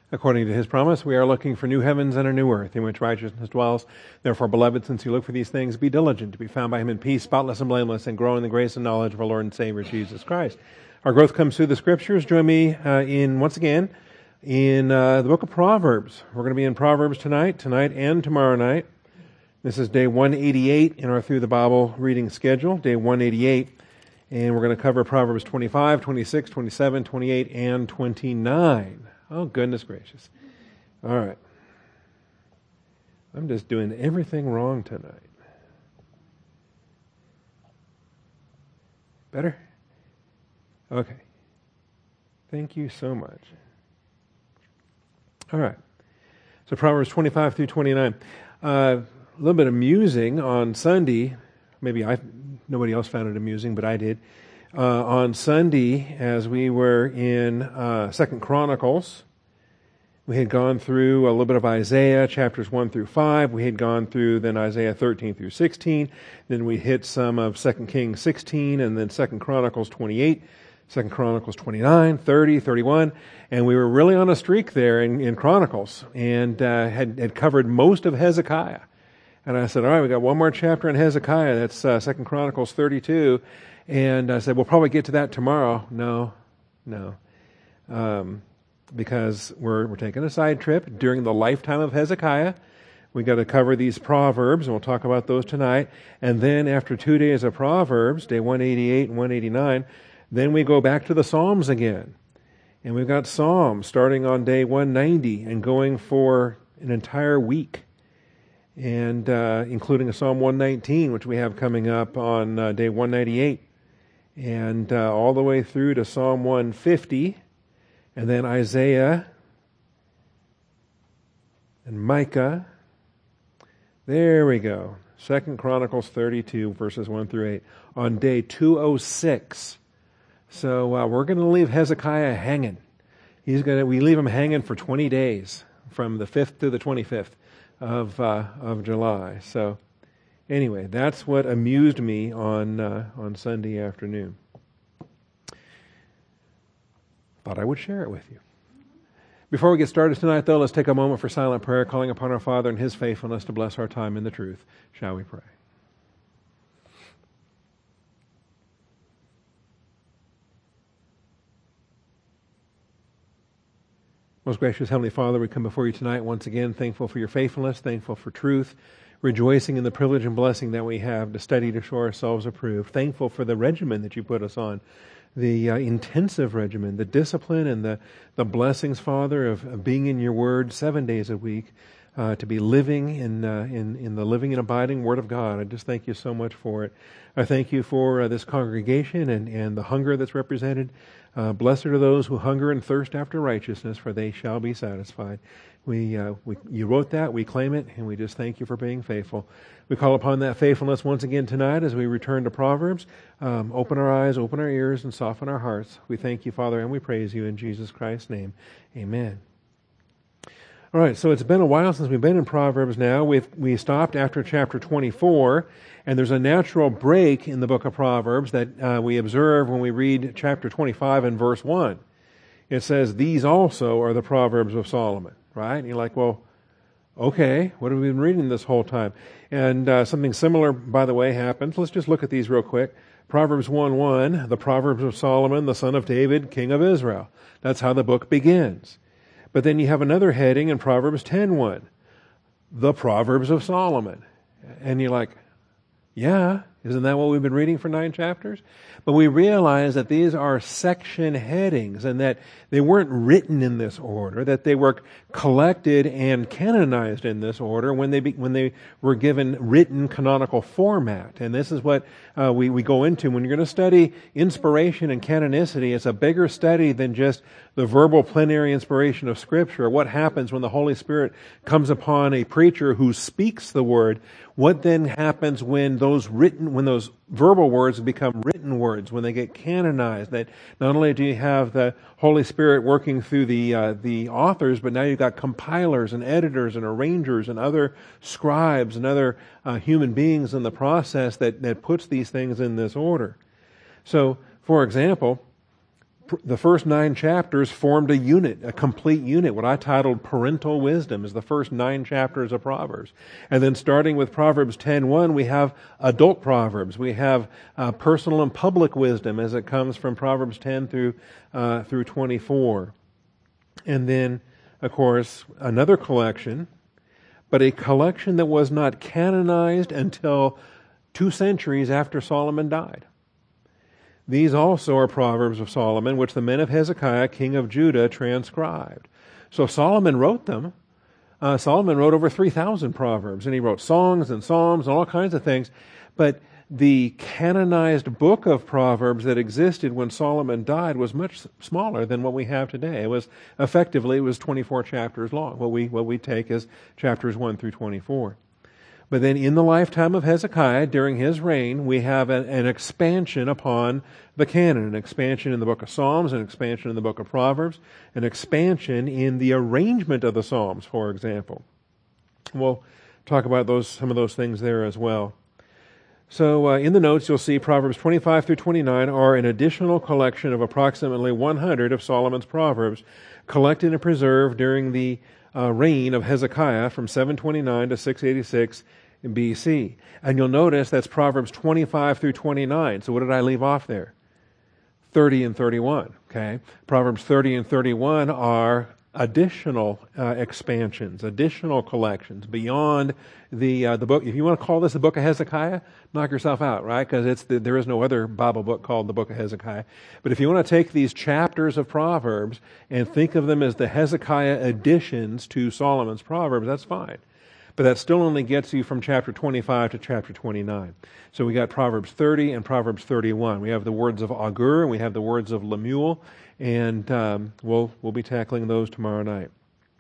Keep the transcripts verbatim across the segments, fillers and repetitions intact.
According to his promise, we are looking for new heavens and a new earth in which righteousness dwells. Therefore, beloved, since you look for these things, be diligent to be found by him in peace, spotless and blameless, and grow in the grace and knowledge of our Lord and Savior, Jesus Christ. Our growth comes through the Scriptures. Join me uh, in, once again, in uh, the book of Proverbs. We're going to be in Proverbs tonight, tonight and tomorrow night. This is day one eighty-eight in our Through the Bible reading schedule, day one eighty-eight. And we're going to cover Proverbs twenty-five, twenty-six, twenty-seven, twenty-eight, and twenty-nine. Oh, goodness gracious. All right. I'm just doing everything wrong tonight. Better? Okay. Thank you so much. All right. So Proverbs twenty-five through twenty-nine. Uh, a little bit amusing on Sunday. Maybe I, nobody else found it amusing, but I did. Uh, on Sunday, as we were in uh, Second Chronicles, we had gone through a little bit of Isaiah, chapters one through five. We had gone through then Isaiah thirteen through sixteen. Then we hit some of Second Kings sixteen, and then Second Chronicles twenty-eight, Second Chronicles twenty-nine, thirty, thirty-one. And we were really on a streak there in, in Chronicles, and uh, had, had covered most of Hezekiah. And I said, all right, we got one more chapter in Hezekiah. That's uh, Second Chronicles thirty-two. And I said, we'll probably get to that tomorrow. No, no. Um, because we're we're taking a side trip during the lifetime of Hezekiah. We got to cover these Proverbs, and we'll talk about those tonight. And then after two days of Proverbs, day one eighty-eight and one eighty-nine, then we go back to the Psalms again. And we've got Psalms starting on day one ninety and going for an entire week. And uh, including a Psalm one nineteen, which we have coming up on uh, day one ninety-eight. And uh, all the way through to Psalm one fifty, and then Isaiah and Micah. There we go. Second Chronicles thirty-two, verses one through eight, on day two oh six. So uh, we're going to leave Hezekiah hanging. He's going to. We leave him hanging for twenty days, from the fifth to the twenty-fifth of uh, of July. So. Anyway, that's what amused me on uh, on Sunday afternoon. Thought I would share it with you. Before we get started tonight, though, let's take a moment for silent prayer, calling upon our Father and His faithfulness to bless our time in the truth. Shall we pray? Most gracious Heavenly Father, we come before you tonight once again, thankful for your faithfulness, thankful for truth, rejoicing in the privilege and blessing that we have to study to show ourselves approved. Thankful for the regimen that you put us on, the uh, intensive regimen, the discipline and the, the blessings, Father, of, of being in your word seven days a week, uh, to be living in, uh, in in the living and abiding Word of God. I just thank you so much for it. I thank you for uh, this congregation and, and the hunger that's represented. Uh, blessed are those who hunger and thirst after righteousness, for they shall be satisfied. We, uh, we, you wrote that, we claim it, and we just thank you for being faithful. We call upon that faithfulness once again tonight as we return to Proverbs. Um, open our eyes, open our ears, and soften our hearts. We thank you, Father, and we praise you in Jesus Christ's name. Amen. All right, so it's been a while since we've been in Proverbs now. We've, we stopped after chapter twenty-four, and there's a natural break in the book of Proverbs that uh, we observe when we read chapter twenty-five and verse one. It says, these also are the Proverbs of Solomon. Right? And you're like, well, okay, what have we been reading this whole time? And uh, something similar, by the way, happens. Let's just look at these real quick. Proverbs one one, the Proverbs of Solomon, the son of David, king of Israel. That's how the book begins. But then you have another heading in Proverbs ten one, the Proverbs of Solomon. And you're like, yeah, isn't that what we've been reading for nine chapters? But we realize that these are section headings and that they weren't written in this order, that they were collected and canonized in this order when they be, when they were given written canonical format. And this is what uh, we, we go into. When you're going to study inspiration and canonicity, it's a bigger study than just the verbal plenary inspiration of Scripture. What happens when the Holy Spirit comes upon a preacher who speaks the Word? What then happens when those written, when those verbal words become written words, when they get canonized? That not only do you have the Holy Spirit working through the uh, the authors, but now you've got compilers and editors and arrangers and other scribes and other uh, human beings in the process that, that puts these things in this order. So, for example, the first nine chapters formed a unit, a complete unit. What I titled Parental Wisdom is the first nine chapters of Proverbs. And then starting with Proverbs ten one, we have adult Proverbs. We have uh, personal and public wisdom as it comes from Proverbs ten through uh, through twenty-four. And then, of course, another collection, but a collection that was not canonized until two centuries after Solomon died. These also are Proverbs of Solomon, which the men of Hezekiah, king of Judah, transcribed. So Solomon wrote them. Uh, Solomon wrote over three thousand Proverbs, and he wrote songs and psalms and all kinds of things. But the canonized book of Proverbs that existed when Solomon died was much smaller than what we have today. It was effectively, it was twenty-four chapters long. What we, what we take as chapters one through twenty-four. But then in the lifetime of Hezekiah, during his reign, we have an, an expansion upon the canon, an expansion in the book of Psalms, an expansion in the book of Proverbs, an expansion in the arrangement of the Psalms, for example. We'll talk about those some of those things there as well. So uh, in the notes, you'll see Proverbs twenty-five through twenty-nine are an additional collection of approximately one hundred of Solomon's Proverbs, collected and preserved during the uh, reign of Hezekiah from seven twenty-nine to six eighty-six B C. And you'll notice that's Proverbs twenty-five through twenty-nine. So what did I leave off there? thirty and thirty-one. Okay, Proverbs thirty and thirty-one are additional uh, expansions, additional collections beyond the uh, the book. If you want to call this the book of Hezekiah, knock yourself out, right? Because it's the, there is no other Bible book called the book of Hezekiah. But if you want to take these chapters of Proverbs and think of them as the Hezekiah additions to Solomon's Proverbs, that's fine. But that still only gets you from chapter twenty-five to chapter twenty-nine. So we got Proverbs thirty and Proverbs thirty-one. We have the words of Agur and we have the words of Lemuel, and um, we'll we'll be tackling those tomorrow night.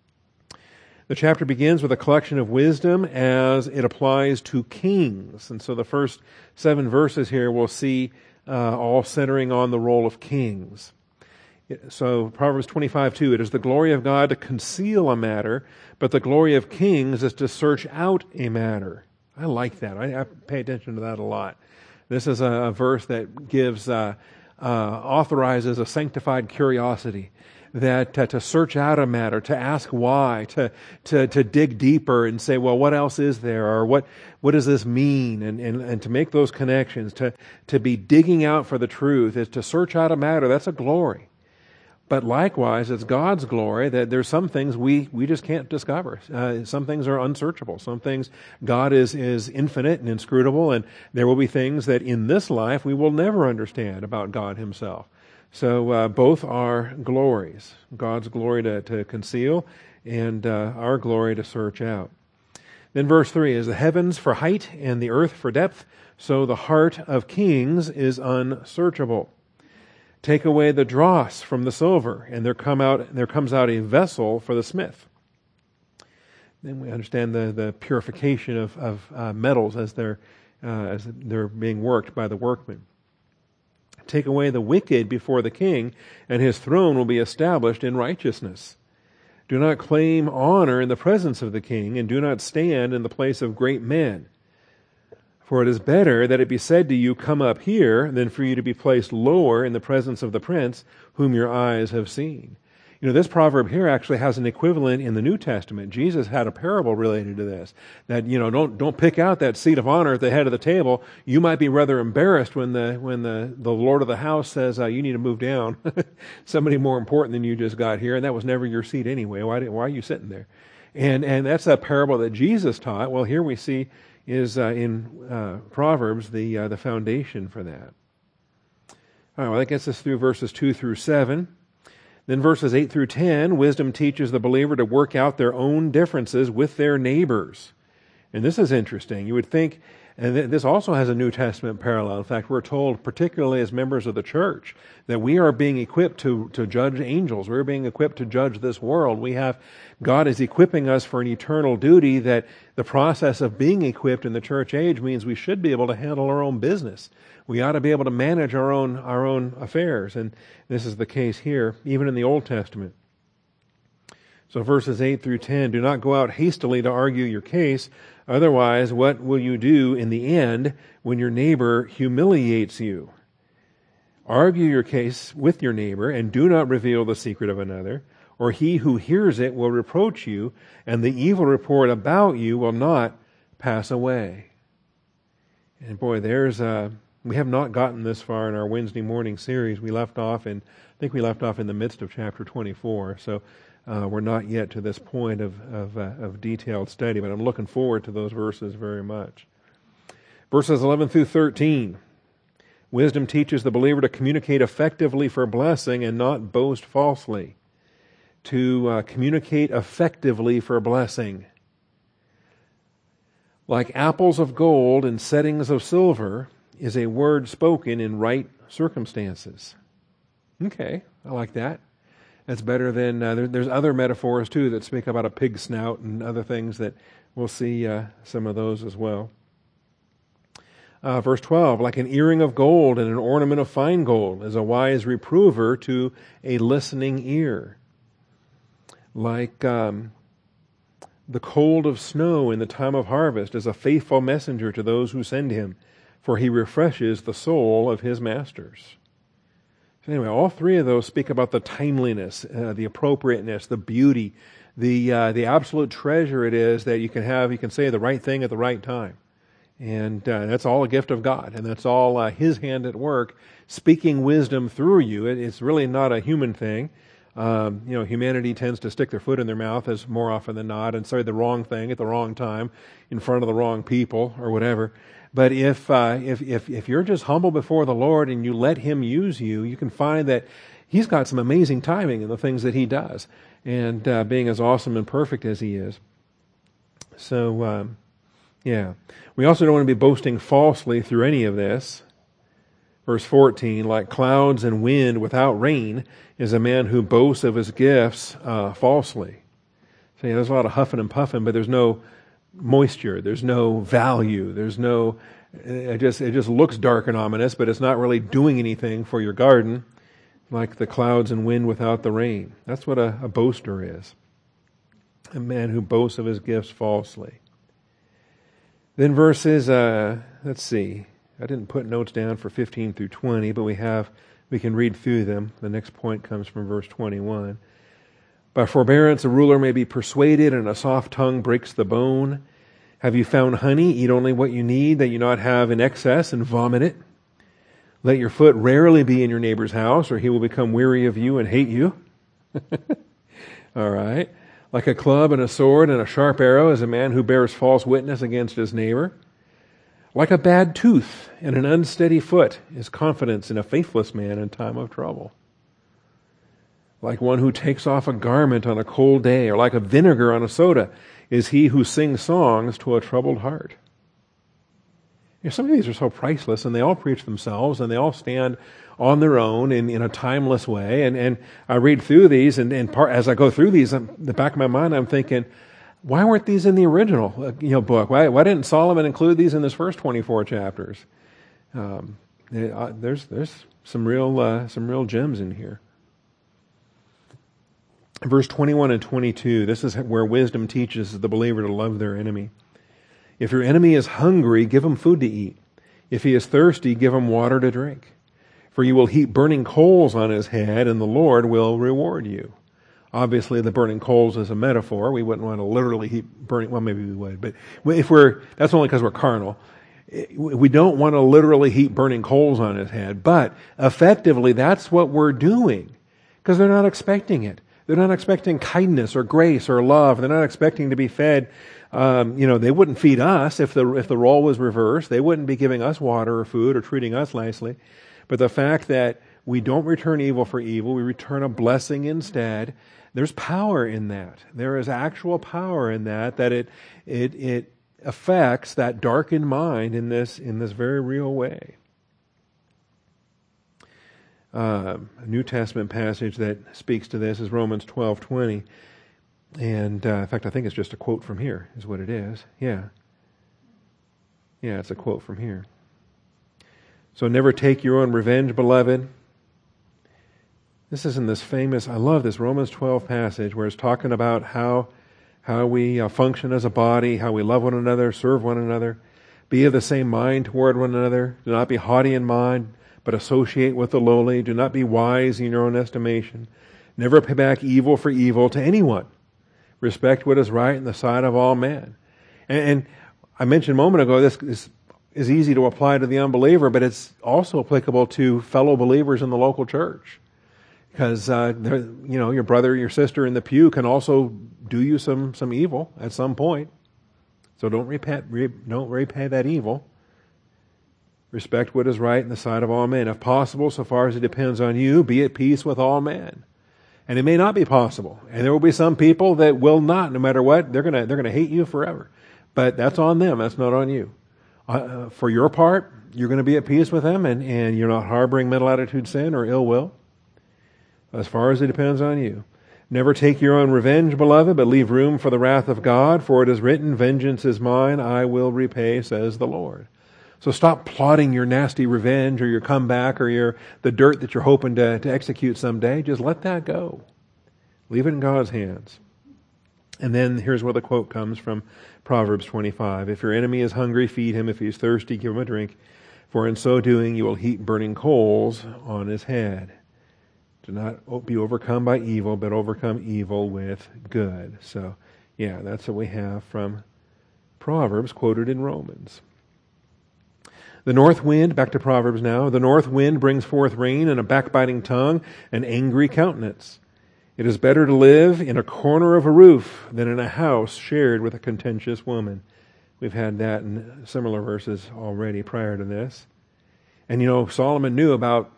The chapter begins with a collection of wisdom as it applies to kings. And so the first seven verses here we'll see uh, all centering on the role of kings. So Proverbs twenty-five two, it is the glory of God to conceal a matter, but the glory of kings is to search out a matter. I like that. I, I pay attention to that a lot. This is a, a verse that gives, uh, uh, authorizes a sanctified curiosity, that uh, to search out a matter, to ask why, to, to, to dig deeper and say, well, what else is there? Or what, what does this mean? And, and, and to make those connections, to, to be digging out for the truth, is to search out a matter. That's a glory. But likewise, it's God's glory that there's some things we, we just can't discover. Uh, some things are unsearchable. Some things God is, is infinite and inscrutable, and there will be things that in this life we will never understand about God himself. So uh, both are glories. God's glory to, to conceal and uh, our glory to search out. Then verse three is the heavens for height and the earth for depth, so the heart of kings is unsearchable. Take away the dross from the silver, and there come out there comes out a vessel for the smith. Then we understand the, the purification of, of uh, metals as they're uh, as they're being worked by the workmen. Take away the wicked before the king, and his throne will be established in righteousness. Do not claim honor in the presence of the king, and do not stand in the place of great men. For it is better that it be said to you, come up here, than for you to be placed lower in the presence of the prince whom your eyes have seen. You know, this proverb here actually has an equivalent in the New Testament. Jesus had a parable related to this. That, you know, don't don't pick out that seat of honor at the head of the table. You might be rather embarrassed when the when the, the Lord of the house says, uh, you need to move down. Somebody more important than you just got here, and that was never your seat anyway. Why, did, why are you sitting there? And, and that's a parable that Jesus taught. Well, here we see is uh, in uh, Proverbs the uh, the foundation for that. All right, well, that gets us through verses two through seven. Then verses eight through ten, wisdom teaches the believer to work out their own differences with their neighbors. And this is interesting. You would think, and this also has a New Testament parallel. In fact, we're told, particularly as members of the church, that we are being equipped to, to judge angels. We're being equipped to judge this world. We have, God is equipping us for an eternal duty that the process of being equipped in the church age means we should be able to handle our own business. We ought to be able to manage our own, our own affairs. And this is the case here, even in the Old Testament. So verses eight through ten, do not go out hastily to argue your case. Otherwise, what will you do in the end when your neighbor humiliates you? Argue your case with your neighbor, and do not reveal the secret of another, or he who hears it will reproach you, and the evil report about you will not pass away. And boy, there's a, we have not gotten this far in our Wednesday morning series. We left off in, I think we left off in the midst of chapter twenty-four, so uh, we're not yet to this point of, of, uh, of detailed study, but I'm looking forward to those verses very much. Verses eleven through thirteen. Wisdom teaches the believer to communicate effectively for blessing and not boast falsely. To uh, communicate effectively for blessing. Like apples of gold and settings of silver is a word spoken in right circumstances. Okay, I like that. That's better than, uh, there, there's other metaphors too that speak about a pig snout and other things that we'll see uh, some of those as well. Uh, verse twelve, like an earring of gold and an ornament of fine gold is a wise reprover to a listening ear. Like um, the cold of snow in the time of harvest is a faithful messenger to those who send him, for he refreshes the soul of his masters. So anyway, all three of those speak about the timeliness, uh, the appropriateness, the beauty, the uh, the absolute treasure it is that you can have, you can say the right thing at the right time. And uh, that's all a gift of God, and that's all uh, His hand at work, speaking wisdom through you. It, it's really not a human thing. Um, you know, humanity tends to stick their foot in their mouth as more often than not, and say the wrong thing at the wrong time, in front of the wrong people or whatever. But if uh, if if if you're just humble before the Lord and you let Him use you, you can find that He's got some amazing timing in the things that He does, and uh, being as awesome and perfect as He is. So. Um, Yeah. We also don't want to be boasting falsely through any of this. Verse fourteen, like clouds and wind without rain is a man who boasts of his gifts uh, falsely. So yeah, there's a lot of huffing and puffing, but there's no moisture, there's no value, there's no, it just, it just looks dark and ominous, but it's not really doing anything for your garden, like the clouds and wind without the rain. That's what a, a boaster is. A man who boasts of his gifts falsely. Then verses, uh, let's see, I didn't put notes down for fifteen through twenty, but we have, we can read through them. The next point comes from verse twenty-one. By forbearance a ruler may be persuaded, and a soft tongue breaks the bone. Have you found honey? Eat only what you need, that you not have in excess and vomit it. Let your foot rarely be in your neighbor's house, or he will become weary of you and hate you. All right. Like a club and a sword and a sharp arrow is a man who bears false witness against his neighbor. Like a bad tooth and an unsteady foot is confidence in a faithless man in time of trouble. Like one who takes off a garment on a cold day, or like a vinegar on a soda, is he who sings songs to a troubled heart. You know, some of these are so priceless, and they all preach themselves, and they all stand on their own in, in a timeless way. And, and I read through these, and, and part, as I go through these, in the back of my mind, I'm thinking, why weren't these in the original uh, you know, book? Why, why didn't Solomon include these in his first twenty-four chapters? Um, it, uh, there's there's some real uh, some real gems in here. Verse twenty-one and twenty-two, this is where wisdom teaches the believer to love their enemy. If your enemy is hungry, give him food to eat. If he is thirsty, give him water to drink. For you will heap burning coals on his head, and the Lord will reward you. Obviously, the burning coals is a metaphor. We wouldn't want to literally heap burning, well, maybe we would, but if we're, that's only because we're carnal. We don't want to literally heap burning coals on his head, but effectively, that's what we're doing, because they're not expecting it. They're not expecting kindness or grace or love. They're not expecting to be fed. Um, you know, they wouldn't feed us if the if the role was reversed. They wouldn't be giving us water or food or treating us nicely. But the fact that we don't return evil for evil, we return a blessing instead, there's power in that. There is actual power in that, that it it it affects that darkened mind in this in this very real way. Uh, a New Testament passage that speaks to this is Romans twelve twenty. And uh, in fact, I think it's just a quote from here, is what it is. Yeah. Yeah, it's a quote from here. So never take your own revenge, beloved. This is in this famous, I love this Romans twelve passage where it's talking about how how we uh, function as a body, how we love one another, serve one another, be of the same mind toward one another, do not be haughty in mind, but associate with the lowly. Do not be wise in your own estimation. Never pay back evil for evil to anyone. Respect what is right in the sight of all men. And, and I mentioned a moment ago, this is, is easy to apply to the unbeliever, but it's also applicable to fellow believers in the local church. Because, uh, you know, your brother, your sister in the pew can also do you some, some evil at some point. So don't repay, re, don't repay that evil. Respect what is right in the sight of all men. If possible, so far as it depends on you, be at peace with all men. And it may not be possible. And there will be some people that will not, no matter what, they're gonna, they're gonna hate you forever. But that's on them, that's not on you. Uh, for your part, you're gonna be at peace with them, and, and you're not harboring mental attitude sin or ill will. As far as it depends on you. Never take your own revenge, beloved, but leave room for the wrath of God, for it is written, vengeance is mine, I will repay, says the Lord. So stop plotting your nasty revenge or your comeback or your the dirt that you're hoping to, to execute someday. Just let that go. Leave it in God's hands. And then here's where the quote comes from Proverbs twenty-five. If your enemy is hungry, feed him. If he is thirsty, give him a drink. For in so doing, you will heap burning coals on his head. Do not be overcome by evil, but overcome evil with good. So, yeah, that's what we have from Proverbs quoted in Romans. The north wind, back to Proverbs now, the north wind brings forth rain and a backbiting tongue, an angry countenance. It is better to live in a corner of a roof than in a house shared with a contentious woman. We've had that in similar verses already prior to this. And you know, Solomon knew about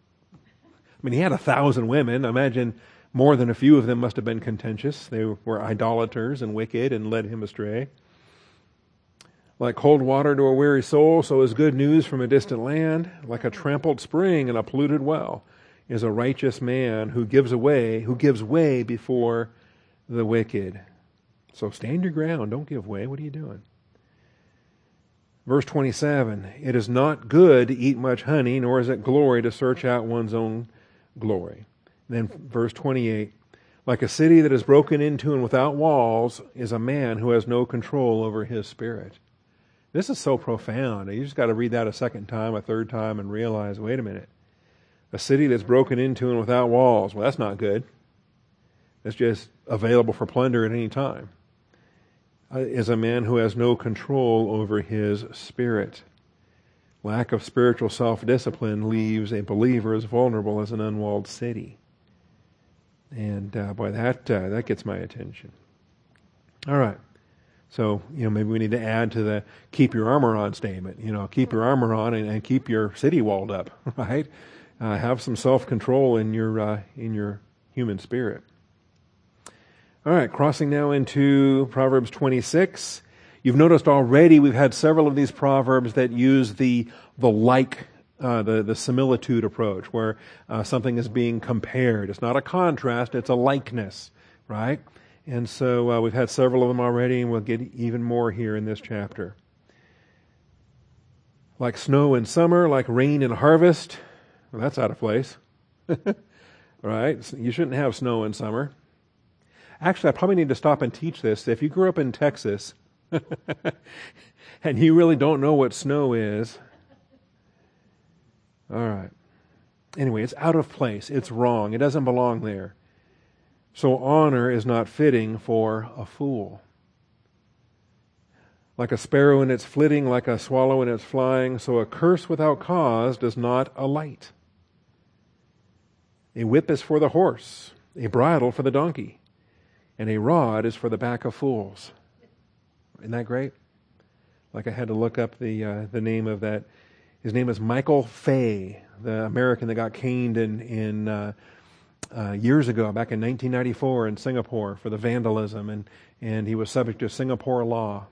I mean, he had a thousand women. Imagine more than a few of them must have been contentious. They were idolaters and wicked and led him astray. Like cold water to a weary soul, so is good news from a distant land. Like a trampled spring and a polluted well is a righteous man who gives away, who gives way before the wicked. So stand your ground. Don't give way. What are you doing? Verse twenty-seven, it is not good to eat much honey, nor is it glory to search out one's own glory. And then verse twenty-eight, like a city that is broken into and without walls is a man who has no control over his spirit. This is so profound. You just got to read that a second time, a third time, and realize, wait a minute. A city that's broken into and without walls, well, that's not good. It's just available for plunder at any time. Uh, is a man who has no control over his spirit. Lack of spiritual self-discipline leaves a believer as vulnerable as an unwalled city. And uh, boy, that uh, that gets my attention. All right. So, you know, maybe we need to add to the keep your armor on statement. You know, keep your armor on and, and keep your city walled up, right? Uh, have some self-control in your uh, in your human spirit. All right, crossing now into Proverbs twenty-six. You've noticed already we've had several of these proverbs that use the the like, uh, the the similitude approach, where uh, something is being compared. It's not a contrast; it's a likeness, right? And so uh, we've had several of them already, and we'll get even more here in this chapter. Like snow in summer, like rain in harvest. Well, that's out of place, right? You shouldn't have snow in summer. Actually, I probably need to stop and teach this. If you grew up in Texas and you really don't know what snow is, all right. Anyway, it's out of place. It's wrong. It doesn't belong there. So honor is not fitting for a fool. Like a sparrow in its flitting, like a swallow in its flying, so a curse without cause does not alight. A whip is for the horse, a bridle for the donkey, and a rod is for the back of fools. Isn't that great? Like I had to look up the uh, the name of that. His name is Michael Fay, the American that got caned in in uh, uh, years ago, back in nineteen ninety-four in Singapore for the vandalism, and and he was subject to Singapore law.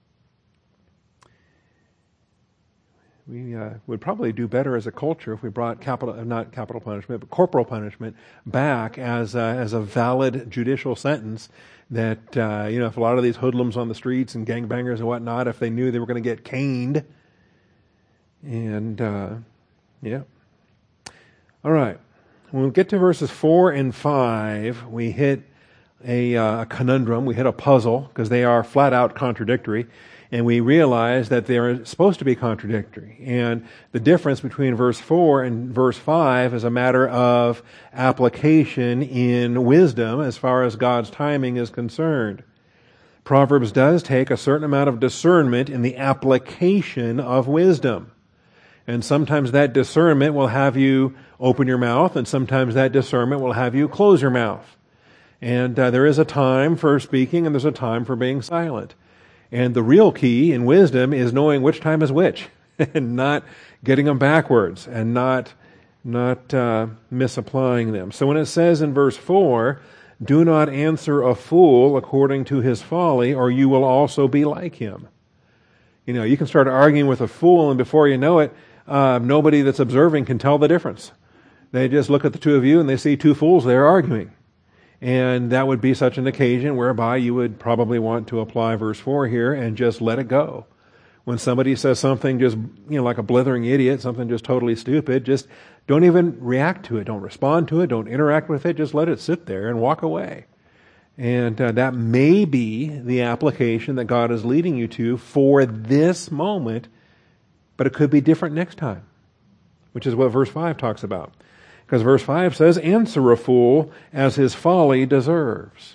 We uh, would probably do better as a culture if we brought capital, not capital punishment, but corporal punishment back as a, as a valid judicial sentence. That uh, you know, if a lot of these hoodlums on the streets and gangbangers and whatnot, if they knew they were going to get caned, and uh, yeah, all right. When we get to verses four and five, we hit a, uh, a conundrum, we hit a puzzle, because they are flat out contradictory, and we realize that they're supposed to be contradictory. And the difference between verse four and verse five is a matter of application in wisdom as far as God's timing is concerned. Proverbs does take a certain amount of discernment in the application of wisdom. And sometimes that discernment will have you open your mouth, and sometimes that discernment will have you close your mouth. And uh, there is a time for speaking, and there's a time for being silent. And the real key in wisdom is knowing which time is which, and not getting them backwards, and not not uh, misapplying them. So when it says in verse four, "Do not answer a fool according to his folly, or you will also be like him." You know, you can start arguing with a fool, and before you know it, uh, nobody that's observing can tell the difference. They just look at the two of you, and they see two fools there arguing. And that would be such an occasion whereby you would probably want to apply verse four here and just let it go. When somebody says something just, you know, like a blithering idiot, something just totally stupid, just don't even react to it. Don't respond to it. Don't interact with it. Just let it sit there and walk away. And uh, that may be the application that God is leading you to for this moment, but it could be different next time, which is what verse five talks about. Because verse five says, "Answer a fool as his folly deserves."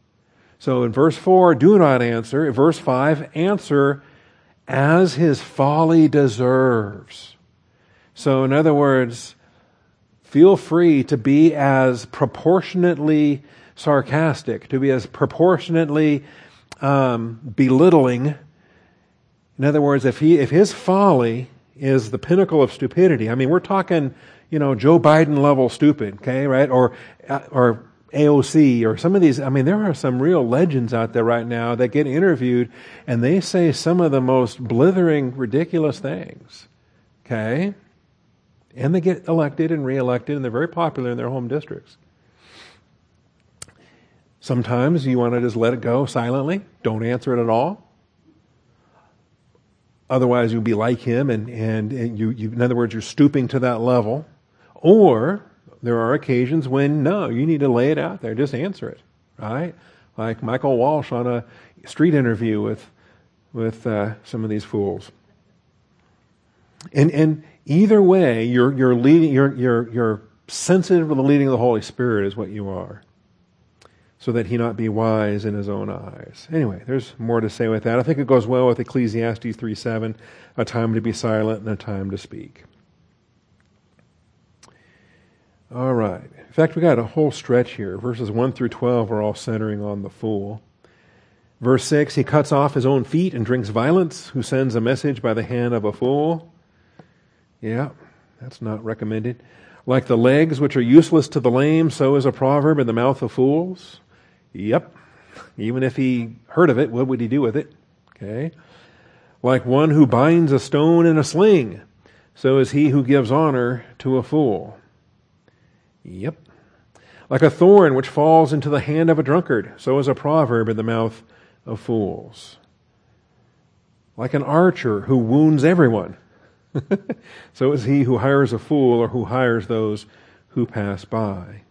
So in verse four, do not answer. In verse five, answer as his folly deserves. So in other words, feel free to be as proportionately sarcastic, to be as proportionately um, belittling. In other words, if he if his folly is the pinnacle of stupidity, I mean, we're talking, you know, Joe Biden level stupid, okay, right? Or or A O C or some of these. I mean, there are some real legends out there right now that get interviewed and they say some of the most blithering, ridiculous things, okay? And they get elected and reelected, and they're very popular in their home districts. Sometimes you want to just let it go silently. Don't answer it at all. Otherwise, you'll be like him, and, and, and you, you, in other words, you're stooping to that level. Or there are occasions when, no, you need to lay it out there. Just answer it, right? Like Michael Walsh on a street interview with with uh, some of these fools. And and either way, you're you're leading, you're you're you're sensitive to the leading of the Holy Spirit is what you are, so that he not be wise in his own eyes. Anyway, there's more to say with that. I think it goes well with Ecclesiastes three seven, a time to be silent and a time to speak. All right. In fact, we got a whole stretch here. Verses one through twelve are all centering on the fool. Verse six, "He cuts off his own feet and drinks violence, who sends a message by the hand of a fool." Yeah, that's not recommended. "Like the legs which are useless to the lame, so is a proverb in the mouth of fools." Yep. Even if he heard of it, what would he do with it? Okay. "Like one who binds a stone in a sling, so is he who gives honor to a fool." Yep. "Like a thorn which falls into the hand of a drunkard, so is a proverb in the mouth of fools." "Like an archer who wounds everyone, so is he who hires a fool or who hires those who pass by."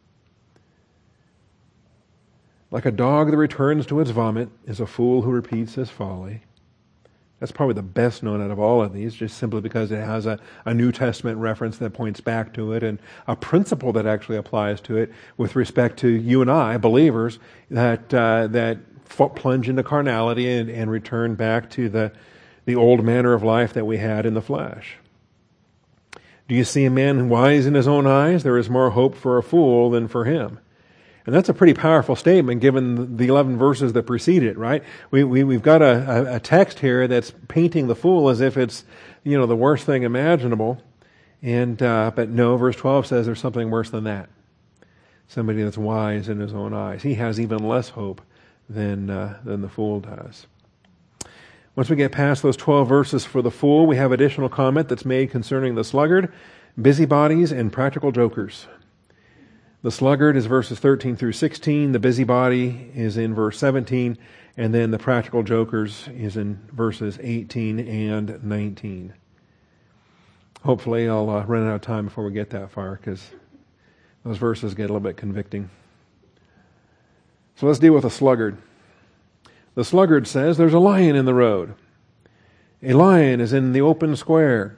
"Like a dog that returns to its vomit is a fool who repeats his folly." That's probably the best known out of all of these, just simply because it has a, a New Testament reference that points back to it and a principle that actually applies to it with respect to you and I, believers, that uh, that plunge into carnality and, and return back to the, the old manner of life that we had in the flesh. "Do you see a man wise in his own eyes? There is more hope for a fool than for him." And that's a pretty powerful statement given the eleven verses that precede it, right? We, we, we've got a, a text here that's painting the fool as if it's, you know, the worst thing imaginable. And uh, but no, verse twelve says there's something worse than that. Somebody that's wise in his own eyes. He has even less hope than uh, than the fool does. Once we get past those twelve verses for the fool, we have additional comment that's made concerning the sluggard, busybodies, and practical jokers. The sluggard is verses thirteen through sixteen. The busybody is in verse seventeen. And then the practical jokers is in verses eighteen and nineteen. Hopefully I'll uh, run out of time before we get that far, because those verses get a little bit convicting. So let's deal with a sluggard. The sluggard says there's a lion in the road. A lion is in the open square.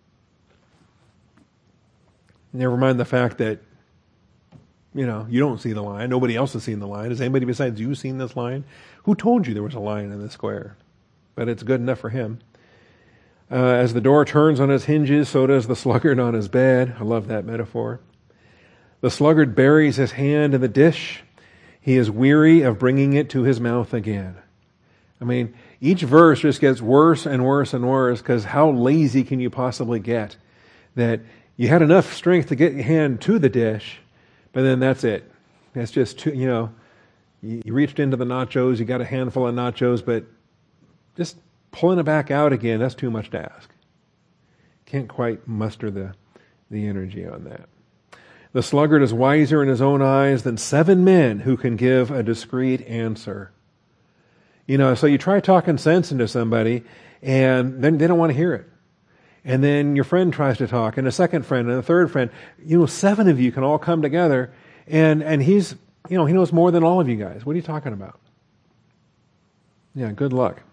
Never mind the fact that, you know, you don't see the lion. Nobody else has seen the lion. Has anybody besides you seen this lion? Who told you there was a lion in the square? But it's good enough for him. Uh, as the door turns on its hinges, so does the sluggard on his bed. I love that metaphor. The sluggard buries his hand in the dish. He is weary of bringing it to his mouth again. I mean, each verse just gets worse and worse and worse, because how lazy can you possibly get? That you had enough strength to get your hand to the dish, but then that's it. That's just too, you know, you, you reached into the nachos, you got a handful of nachos, but just pulling it back out again, that's too much to ask. Can't quite muster the, the energy on that. The sluggard is wiser in his own eyes than seven men who can give a discreet answer. You know, so you try talking sense into somebody, and then they don't want to hear it. And then your friend tries to talk, and a second friend, and a third friend. You know, seven of you can all come together, and, and he's, you know, he knows more than all of you guys. What are you talking about? Yeah, good luck.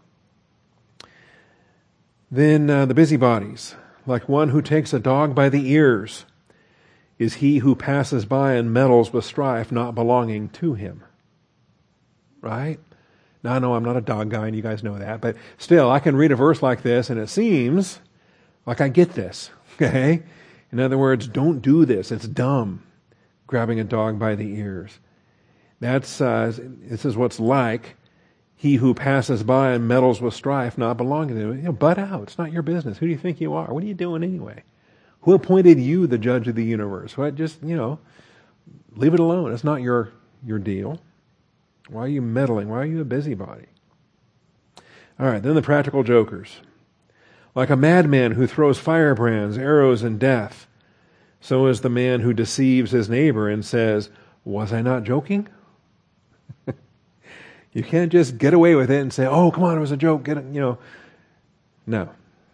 Then uh, the busybodies, like one who takes a dog by the ears, is he who passes by and meddles with strife not belonging to him. Right? Now, I know I'm not a dog guy, and you guys know that, but still, I can read a verse like this, and it seems like I get this, okay? In other words, don't do this. It's dumb, grabbing a dog by the ears. That's uh, this is what's like he who passes by and meddles with strife not belonging to him. You know, butt out. It's not your business. Who do you think you are? What are you doing anyway? Who appointed you the judge of the universe? What? Just, you know, leave it alone. It's not your your deal. Why are you meddling? Why are you a busybody? All right, then the practical jokers. Like a madman who throws firebrands, arrows, and death, so is the man who deceives his neighbor and says, was I not joking? You can't just get away with it and say, oh, come on, it was a joke. Get it, you know. No.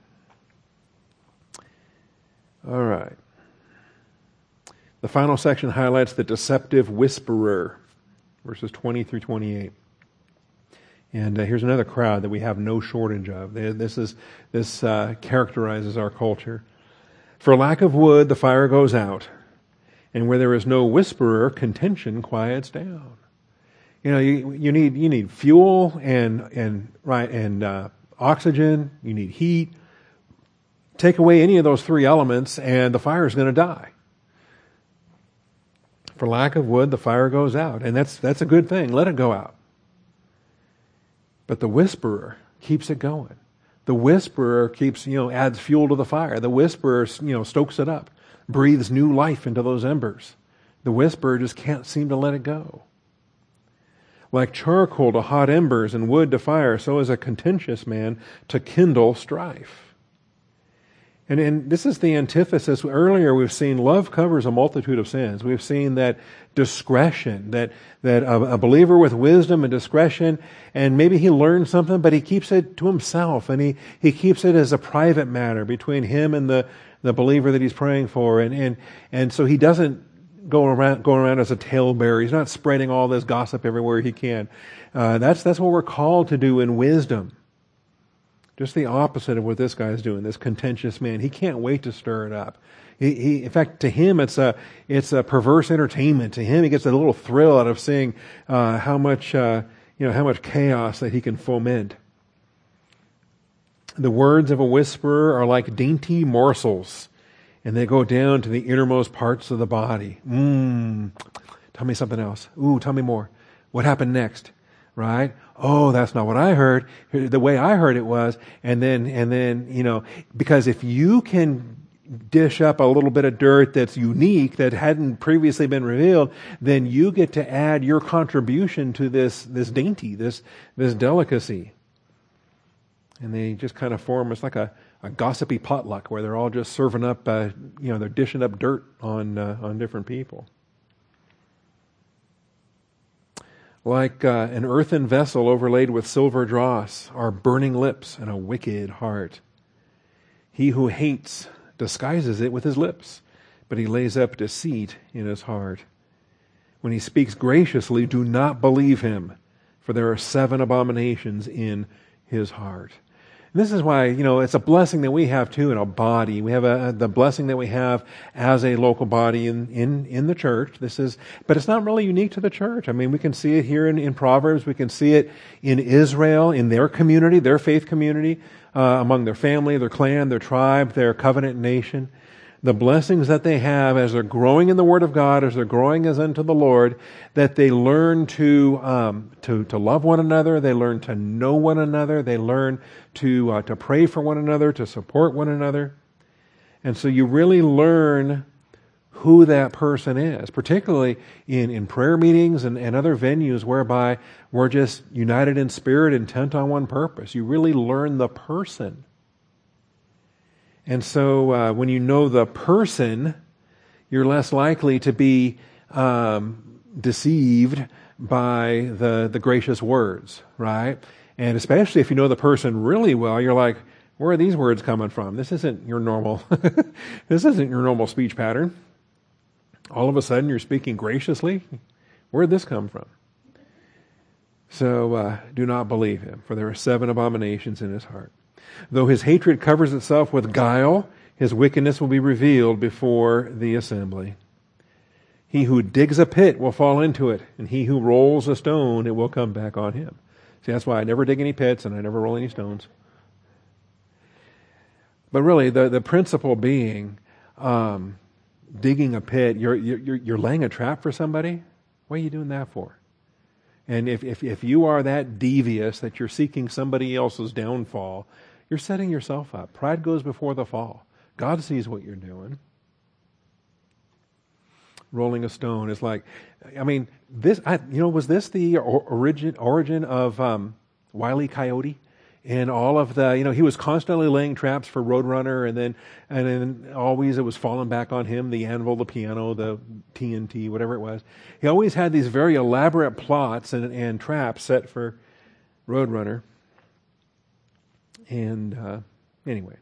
All right. The final section highlights the deceptive whisperer, verses twenty through twenty-eight. And uh, here's another crowd that we have no shortage of. This is this uh, characterizes our culture. For lack of wood, the fire goes out, and where there is no whisperer, contention quiets down. You know, you, you need you need fuel and and right and uh, oxygen. You need heat. Take away any of those three elements, and the fire is going to die. For lack of wood, the fire goes out, and that's that's a good thing. Let it go out. But the whisperer keeps it going. The whisperer keeps, you know, adds fuel to the fire. The whisperer, you know, stokes it up, breathes new life into those embers. The whisperer just can't seem to let it go. Like charcoal to hot embers and wood to fire, so is a contentious man to kindle strife. And, and this is the antithesis. Earlier we've seen love covers a multitude of sins. We've seen that discretion, that that a, a believer with wisdom and discretion, and maybe he learns something, but he keeps it to himself, and he, he keeps it as a private matter between him and the, the believer that he's praying for. And, and, and so he doesn't go around, go around as a talebearer. He's not spreading all this gossip everywhere he can. Uh, that's, that's what we're called to do in wisdom. Just the opposite of what this guy's doing, this contentious man. He can't wait to stir it up. He, he, in fact, to him, it's a it's a perverse entertainment. To him, he gets a little thrill out of seeing uh, how much uh, you know how much chaos that he can foment. The words of a whisperer are like dainty morsels, and they go down to the innermost parts of the body. Mmm. Tell me something else. Ooh, tell me more. What happened next? Right? Oh, that's not what I heard. The way I heard it was, and then, and then, you know, because if you can dish up a little bit of dirt that's unique, that hadn't previously been revealed, then you get to add your contribution to this, this dainty, this, this delicacy. And they just kind of form, it's like a, a gossipy potluck where they're all just serving up, uh, you know, they're dishing up dirt on, uh, on different people. Like uh, an earthen vessel overlaid with silver dross are burning lips and a wicked heart. He who hates disguises it with his lips, but he lays up deceit in his heart. When he speaks graciously, do not believe him, for there are seven abominations in his heart. And this is why, you know, it's a blessing that we have too in a body. We have a, the blessing that we have as a local body in, in, in the church. This is, but it's not really unique to the church. I mean, we can see it here in, in Proverbs. We can see it in Israel, in their community, their faith community, uh, among their family, their clan, their tribe, their covenant nation. The blessings that they have as they're growing in the Word of God, as they're growing as unto the Lord, that they learn to um, to to love one another, they learn to know one another, they learn to uh, to pray for one another, to support one another, and so you really learn who that person is, particularly in, in prayer meetings and, and other venues whereby we're just united in spirit, intent on one purpose. You really learn the person. And so uh, when you know the person, you're less likely to be um, deceived by the, the gracious words, right? And especially if you know the person really well, you're like, where are these words coming from? This isn't your normal, this isn't your normal speech pattern. All of a sudden you're speaking graciously. Where did this come from? So uh, do not believe him, for there are seven abominations in his heart. Though his hatred covers itself with guile, his wickedness will be revealed before the assembly. He who digs a pit will fall into it, and he who rolls a stone, it will come back on him. See, that's why I never dig any pits and I never roll any stones. But really, the, the principle being, um, digging a pit, you're, you're, you're laying a trap for somebody. What are you doing that for? And if, if, if you are that devious that you're seeking somebody else's downfall, you're setting yourself up. Pride goes before the fall. God sees what you're doing. Rolling a stone is like, I mean, this. I, you know, was this the origin origin of um, Wile E. Coyote and all of the? You know, he was constantly laying traps for Roadrunner, and then and then always it was falling back on him. The anvil, the piano, the T N T, whatever it was. He always had these very elaborate plots and, and traps set for Roadrunner. And uh, anyway,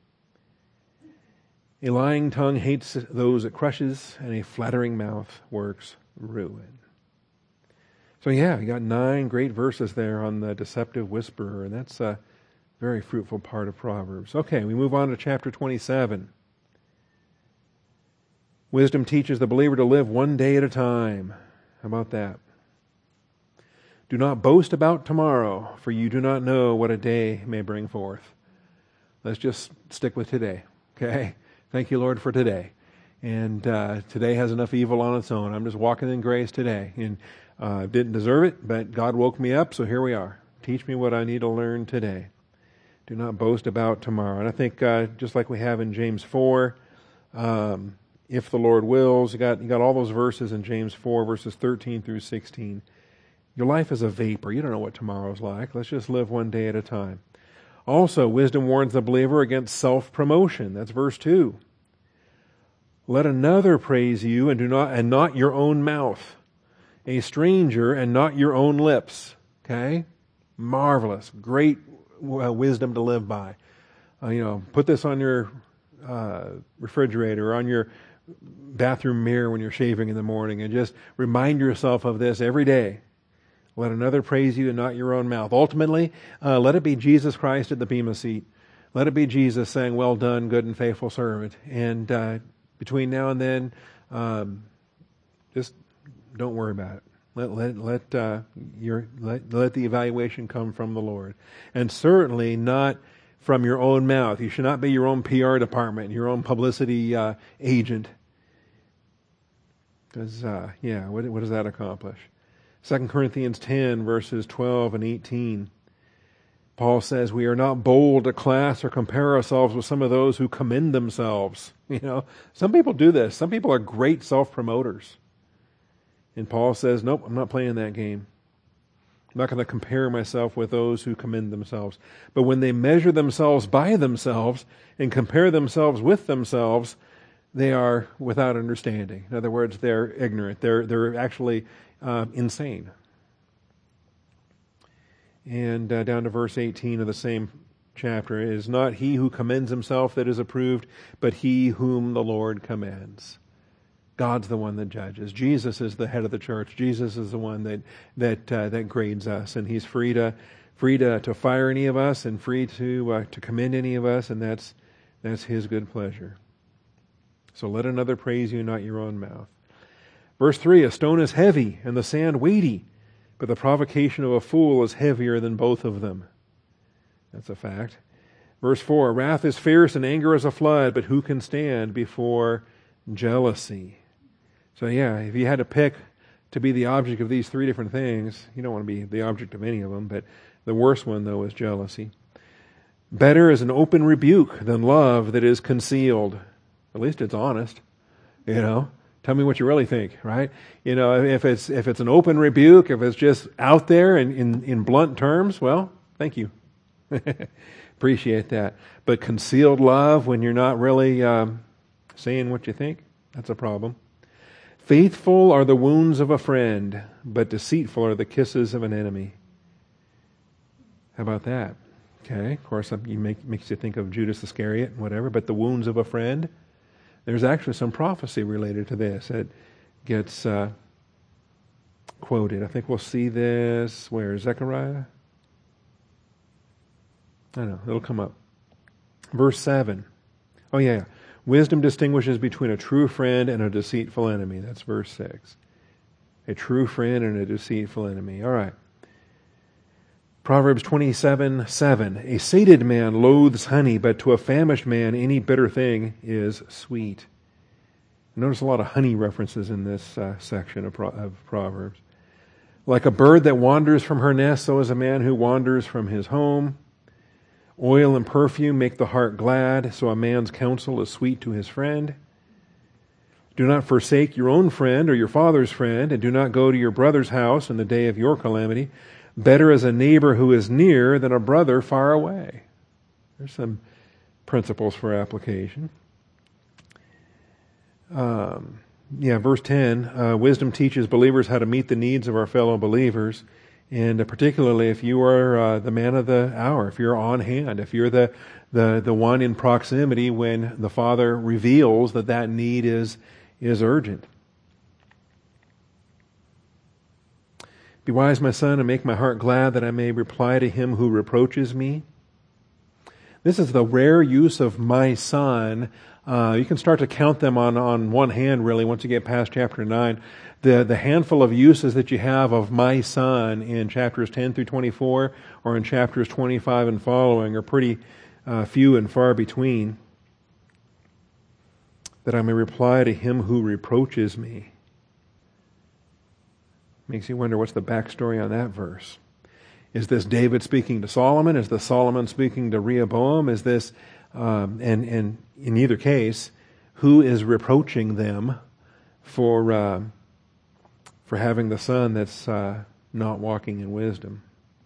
a lying tongue hates those it crushes, and a flattering mouth works ruin. So yeah, you got nine great verses there on the deceptive whisperer, and that's a very fruitful part of Proverbs. Okay, we move on to chapter twenty-seven. Wisdom teaches the believer to live one day at a time. How about that? Do not boast about tomorrow, for you do not know what a day may bring forth. Let's just stick with today, okay? Thank you, Lord, for today. And uh, today has enough evil on its own. I'm just walking in grace today. And uh, didn't deserve it, but God woke me up, so here we are. Teach me what I need to learn today. Do not boast about tomorrow. And I think uh, just like we have in James four, um, if the Lord wills, you got, you got all those verses in James four, verses thirteen through sixteen. Your life is a vapor. You don't know what tomorrow's like. Let's just live one day at a time. Also, wisdom warns the believer against self-promotion. That's verse two. Let another praise you and do not and not your own mouth. A stranger and not your own lips. Okay? Marvelous. Great uh, wisdom to live by. Uh, you know, put this on your uh, refrigerator or on your bathroom mirror when you're shaving in the morning, and just remind yourself of this every day. Let another praise you and not your own mouth. Ultimately, uh, let it be Jesus Christ at the bema seat. Let it be Jesus saying, well done, good and faithful servant. And uh, between now and then, um, just don't worry about it. Let let let uh, your let let the evaluation come from the Lord, and certainly not from your own mouth. You should not be your own P R department, your own publicity uh, agent. Because uh, yeah, what what does that accomplish? Second Corinthians ten, verses twelve and eighteen. Paul says, we are not bold to class or compare ourselves with some of those who commend themselves. You know, some people do this. Some people are great self-promoters. And Paul says, nope, I'm not playing that game. I'm not going to compare myself with those who commend themselves. But when they measure themselves by themselves and compare themselves with themselves, they are without understanding. In other words, they're ignorant. They're they're actually uh, insane. And uh, down to verse eighteen of the same chapter, it is not he who commends himself that is approved, but he whom the Lord commends. God's the one that judges. Jesus is the head of the church. Jesus is the one that that uh, that grades us, and He's free to free to, to fire any of us and free to uh, to commend any of us, and that's that's His good pleasure. So let another praise you, not your own mouth. Verse three, a stone is heavy and the sand weighty, but the provocation of a fool is heavier than both of them. That's a fact. Verse four, wrath is fierce and anger is a flood, but who can stand before jealousy? So yeah, if you had to pick to be the object of these three different things, you don't want to be the object of any of them, but the worst one, though, is jealousy. Better is an open rebuke than love that is concealed. At least it's honest, you know. Tell me what you really think, right? You know, if it's if it's an open rebuke, if it's just out there in, in, in blunt terms, well, thank you. Appreciate that. But concealed love, when you're not really um, saying what you think, that's a problem. Faithful are the wounds of a friend, but deceitful are the kisses of an enemy. How about that? Okay, of course, you make makes you think of Judas Iscariot and whatever, but the wounds of a friend. There's actually some prophecy related to this. It gets uh, quoted. I think we'll see this, where, Zechariah? I don't know, it'll come up. Verse seven. Oh yeah, wisdom distinguishes between a true friend and a deceitful enemy. That's verse six. A true friend and a deceitful enemy. All right. Proverbs twenty-seven seven. A sated man loathes honey, but to a famished man any bitter thing is sweet. Notice a lot of honey references in this uh, section of, Pro- of Proverbs. Like a bird that wanders from her nest, so is a man who wanders from his home. Oil and perfume make the heart glad, so a man's counsel is sweet to his friend. Do not forsake your own friend or your father's friend, and do not go to your brother's house in the day of your calamity. Better is a neighbor who is near than a brother far away. There's some principles for application. Um, yeah, verse ten, uh, wisdom teaches believers how to meet the needs of our fellow believers, and uh, particularly if you are uh, the man of the hour, if you're on hand, if you're the, the, the one in proximity when the Father reveals that that need is, is urgent. Be wise, my son, and make my heart glad that I may reply to him who reproaches me. This is the rare use of my son. Uh, you can start to count them on, on one hand, really, once you get past chapter nine. The, the handful of uses that you have of my son in chapters ten through twenty-four or in chapters twenty-five and following are pretty uh, few and far between. That I may reply to him who reproaches me. Makes you wonder what's the backstory on that verse. Is this David speaking to Solomon? Is this Solomon speaking to Rehoboam? Is this, um, and, and in either case, who is reproaching them for uh, for having the son that's uh, not walking in wisdom?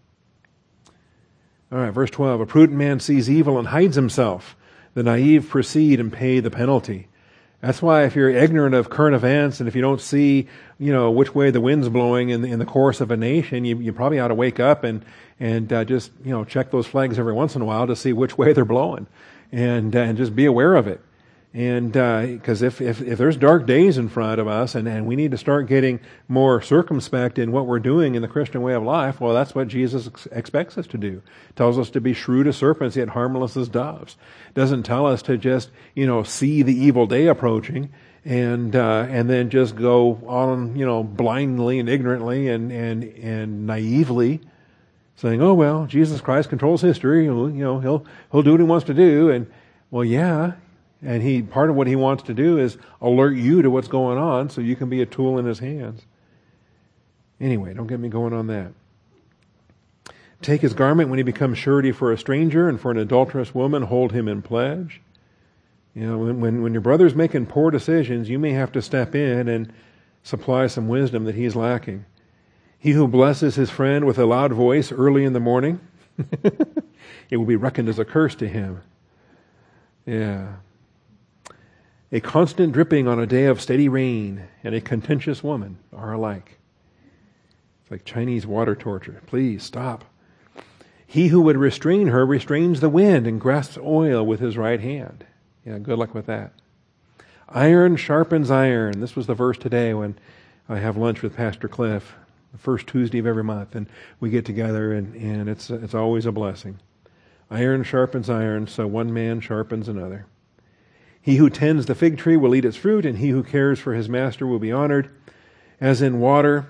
All right, verse twelve. A prudent man sees evil and hides himself. The naive proceed and pay the penalty. That's why if you're ignorant of current events and if you don't see, you know, which way the wind's blowing in the, in the course of a nation, you, you probably ought to wake up and and uh, just, you know, check those flags every once in a while to see which way they're blowing, and uh, and just be aware of it. And because uh, if, if if there's dark days in front of us, and, and we need to start getting more circumspect in what we're doing in the Christian way of life, well, that's what Jesus ex- expects us to do. Tells us to be shrewd as serpents, yet harmless as doves. Doesn't tell us to just, you know, see the evil day approaching and uh, and then just go on, you know, blindly and ignorantly and and and naively saying, oh well, Jesus Christ controls history. You know, he'll he'll do what he wants to do, and well, yeah. And he part of what he wants to do is alert you to what's going on so you can be a tool in his hands. Anyway, don't get me going on that. Take his garment when he becomes surety for a stranger, and for an adulterous woman hold him in pledge. You know, when, when, when your brother's making poor decisions, you may have to step in and supply some wisdom that he's lacking. He who blesses his friend with a loud voice early in the morning, it will be reckoned as a curse to him. Yeah. A constant dripping on a day of steady rain and a contentious woman are alike. It's like Chinese water torture. Please stop. He who would restrain her restrains the wind and grasps oil with his right hand. Yeah, good luck with that. Iron sharpens iron. This was the verse today when I have lunch with Pastor Cliff, the first Tuesday of every month, and we get together, and, and it's it's always a blessing. Iron sharpens iron, so one man sharpens another. He who tends the fig tree will eat its fruit, and he who cares for his master will be honored. As in water,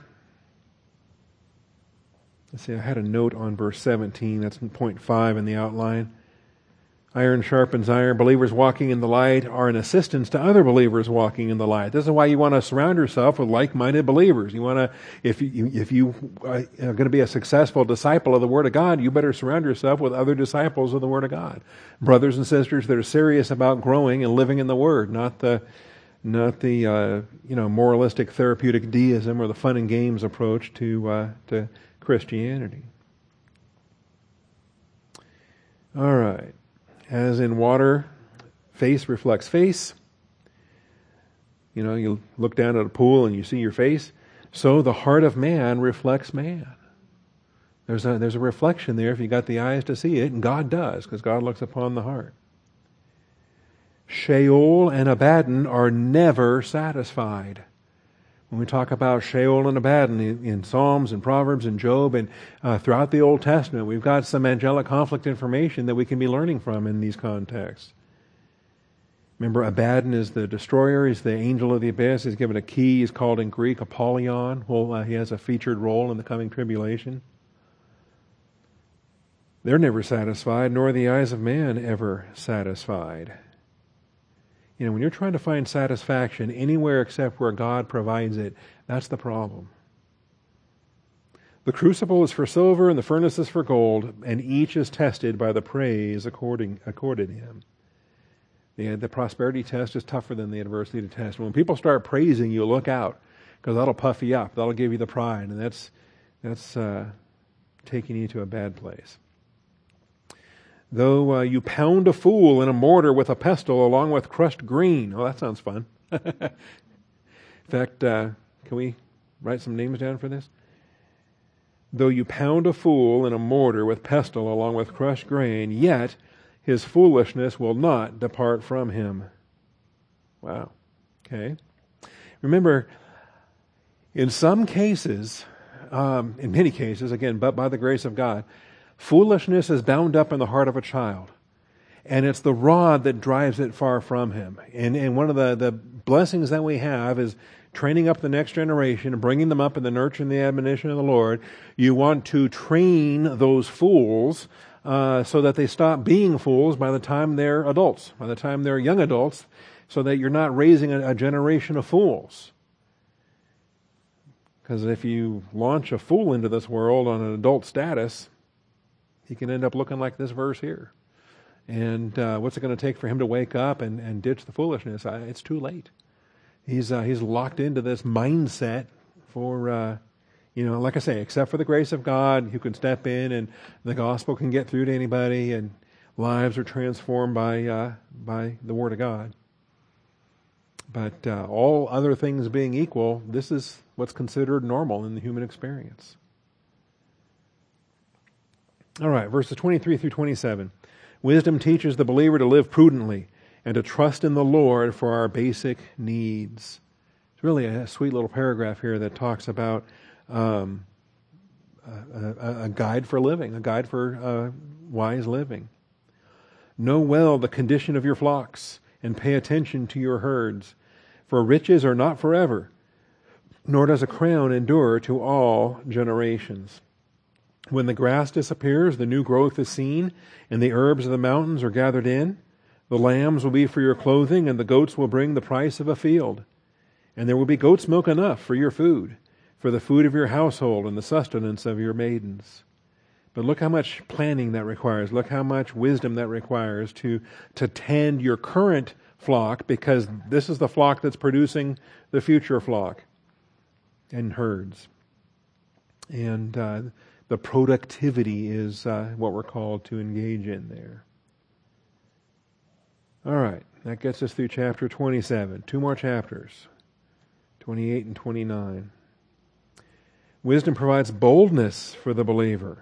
let's see, I had a note on verse seventeen, that's point five in the outline. Iron sharpens iron. Believers walking in the light are an assistance to other believers walking in the light. This is why you want to surround yourself with like-minded believers. You want to, if you if you are going to be a successful disciple of the Word of God, you better surround yourself with other disciples of the Word of God, brothers and sisters that are serious about growing and living in the Word, not the not the uh, you know moralistic therapeutic deism or the fun and games approach to uh, to Christianity. All right. As in water, face reflects face. You know, you look down at a pool and you see your face. So the heart of man reflects man. There's a, there's a reflection there if you got the eyes to see it, and God does, because God looks upon the heart. Sheol and Abaddon are never satisfied. When we talk about Sheol and Abaddon in, in Psalms and Proverbs and Job and uh, throughout the Old Testament, we've got some angelic conflict information that we can be learning from in these contexts. Remember, Abaddon is the destroyer. He's the angel of the abyss. He's given a key. He's called in Greek Apollyon. Well, uh, he has a featured role in the coming tribulation. They're never satisfied, nor are the eyes of man ever satisfied. You know, when you're trying to find satisfaction anywhere except where God provides it, that's the problem. The crucible is for silver and the furnace is for gold, and each is tested by the praise according, accorded him. The, the prosperity test is tougher than the adversity test. When people start praising you, look out, because that'll puff you up. That'll give you the pride, and that's, that's uh, taking you to a bad place. Though uh, you pound a fool in a mortar with a pestle along with crushed grain. Oh, that sounds fun. In fact, uh, can we write some names down for this? Though you pound a fool in a mortar with pestle along with crushed grain, yet his foolishness will not depart from him. Wow. Okay. Remember, in some cases, um, in many cases, again, but by the grace of God, foolishness is bound up in the heart of a child, and it's the rod that drives it far from him. And, and one of the, the blessings that we have is training up the next generation and bringing them up in the nurture and the admonition of the Lord. You want to train those fools uh, so that they stop being fools by the time they're adults, by the time they're young adults, so that you're not raising a, a generation of fools. Because if you launch a fool into this world on an adult status, he can end up looking like this verse here. And uh, what's it going to take for him to wake up and, and ditch the foolishness? I, it's too late. He's uh, he's locked into this mindset for, uh, you know, like I say, except for the grace of God, who can step in and the gospel can get through to anybody, and lives are transformed by uh, by the Word of God. But uh, all other things being equal, this is what's considered normal in the human experience. All right, verses twenty-three through twenty-seven. Wisdom teaches the believer to live prudently and to trust in the Lord for our basic needs. It's really a sweet little paragraph here that talks about um, a, a, a guide for living, a guide for uh, wise living. Know well the condition of your flocks and pay attention to your herds, for riches are not forever, nor does a crown endure to all generations. When the grass disappears, the new growth is seen, and the herbs of the mountains are gathered in. The lambs will be for your clothing, and the goats will bring the price of a field. And there will be goat's milk enough for your food, for the food of your household and the sustenance of your maidens. But look how much planning that requires. Look how much wisdom that requires to, to tend your current flock, because this is the flock that's producing the future flock and herds. And uh, the productivity is uh, what we're called to engage in there. All right, that gets us through chapter twenty-seven. Two more chapters, twenty-eight and twenty-nine. Wisdom provides boldness for the believer.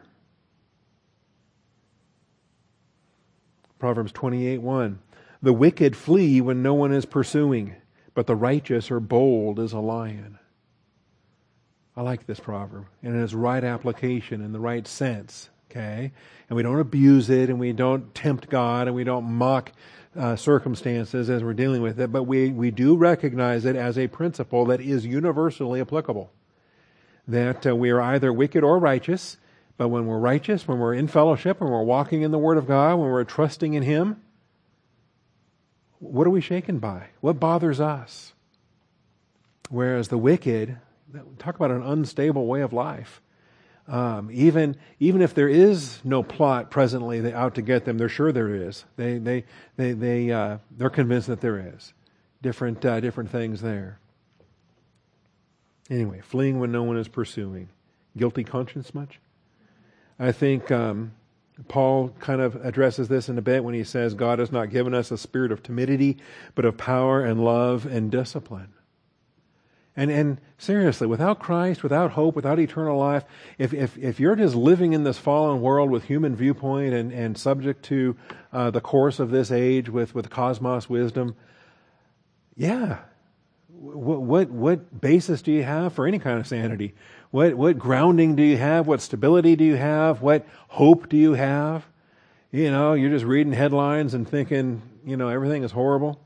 Proverbs twenty-eight one. The wicked flee when no one is pursuing, but the righteous are bold as a lion. I like this proverb, and in its right application, in the right sense, okay? And we don't abuse it, and we don't tempt God, and we don't mock uh, circumstances as we're dealing with it, but we, we do recognize it as a principle that is universally applicable. That uh, we are either wicked or righteous, but when we're righteous, when we're in fellowship, when we're walking in the Word of God, when we're trusting in Him, what are we shaken by? What bothers us? Whereas the wicked, talk about an unstable way of life. Um, even even if there is no plot presently out to get them, they're sure there is. They they they they uh, they're convinced that there is different uh, different things there. Anyway, fleeing when no one is pursuing. Guilty conscience much? I think um, Paul kind of addresses this in a bit when he says, God has not given us a spirit of timidity, but of power and love and discipline. And and seriously, without Christ, without hope, without eternal life, if if, if you're just living in this fallen world with human viewpoint and, and subject to uh, the course of this age with, with cosmos wisdom, yeah, what, what what basis do you have for any kind of sanity? What what grounding do you have? What stability do you have? What hope do you have? You know, you're just reading headlines and thinking, you know, everything is horrible.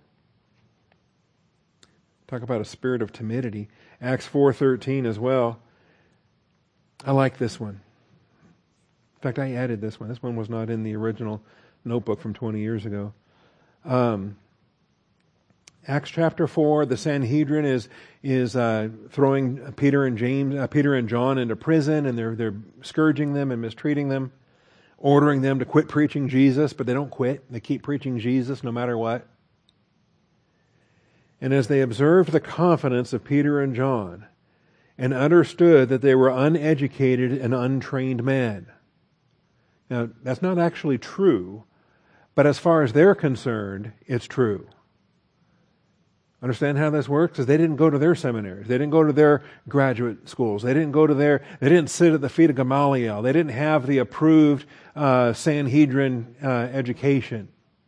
Talk about a spirit of timidity. Acts four thirteen as well. I like this one. In fact, I added this one. This one was not in the original notebook from twenty years ago. Um, Acts chapter four, the Sanhedrin is is uh, throwing Peter and James, uh, Peter and John into prison, and they're they're scourging them and mistreating them, ordering them to quit preaching Jesus, but they don't quit. They keep preaching Jesus no matter what. And as they observed the confidence of Peter and John and understood that they were uneducated and untrained men. Now, that's not actually true, but as far as they're concerned, it's true. Understand how this works? Because they didn't go to their seminaries. They didn't go to their graduate schools. They didn't go to their, they didn't sit at the feet of Gamaliel. They didn't have the approved uh, Sanhedrin uh, education.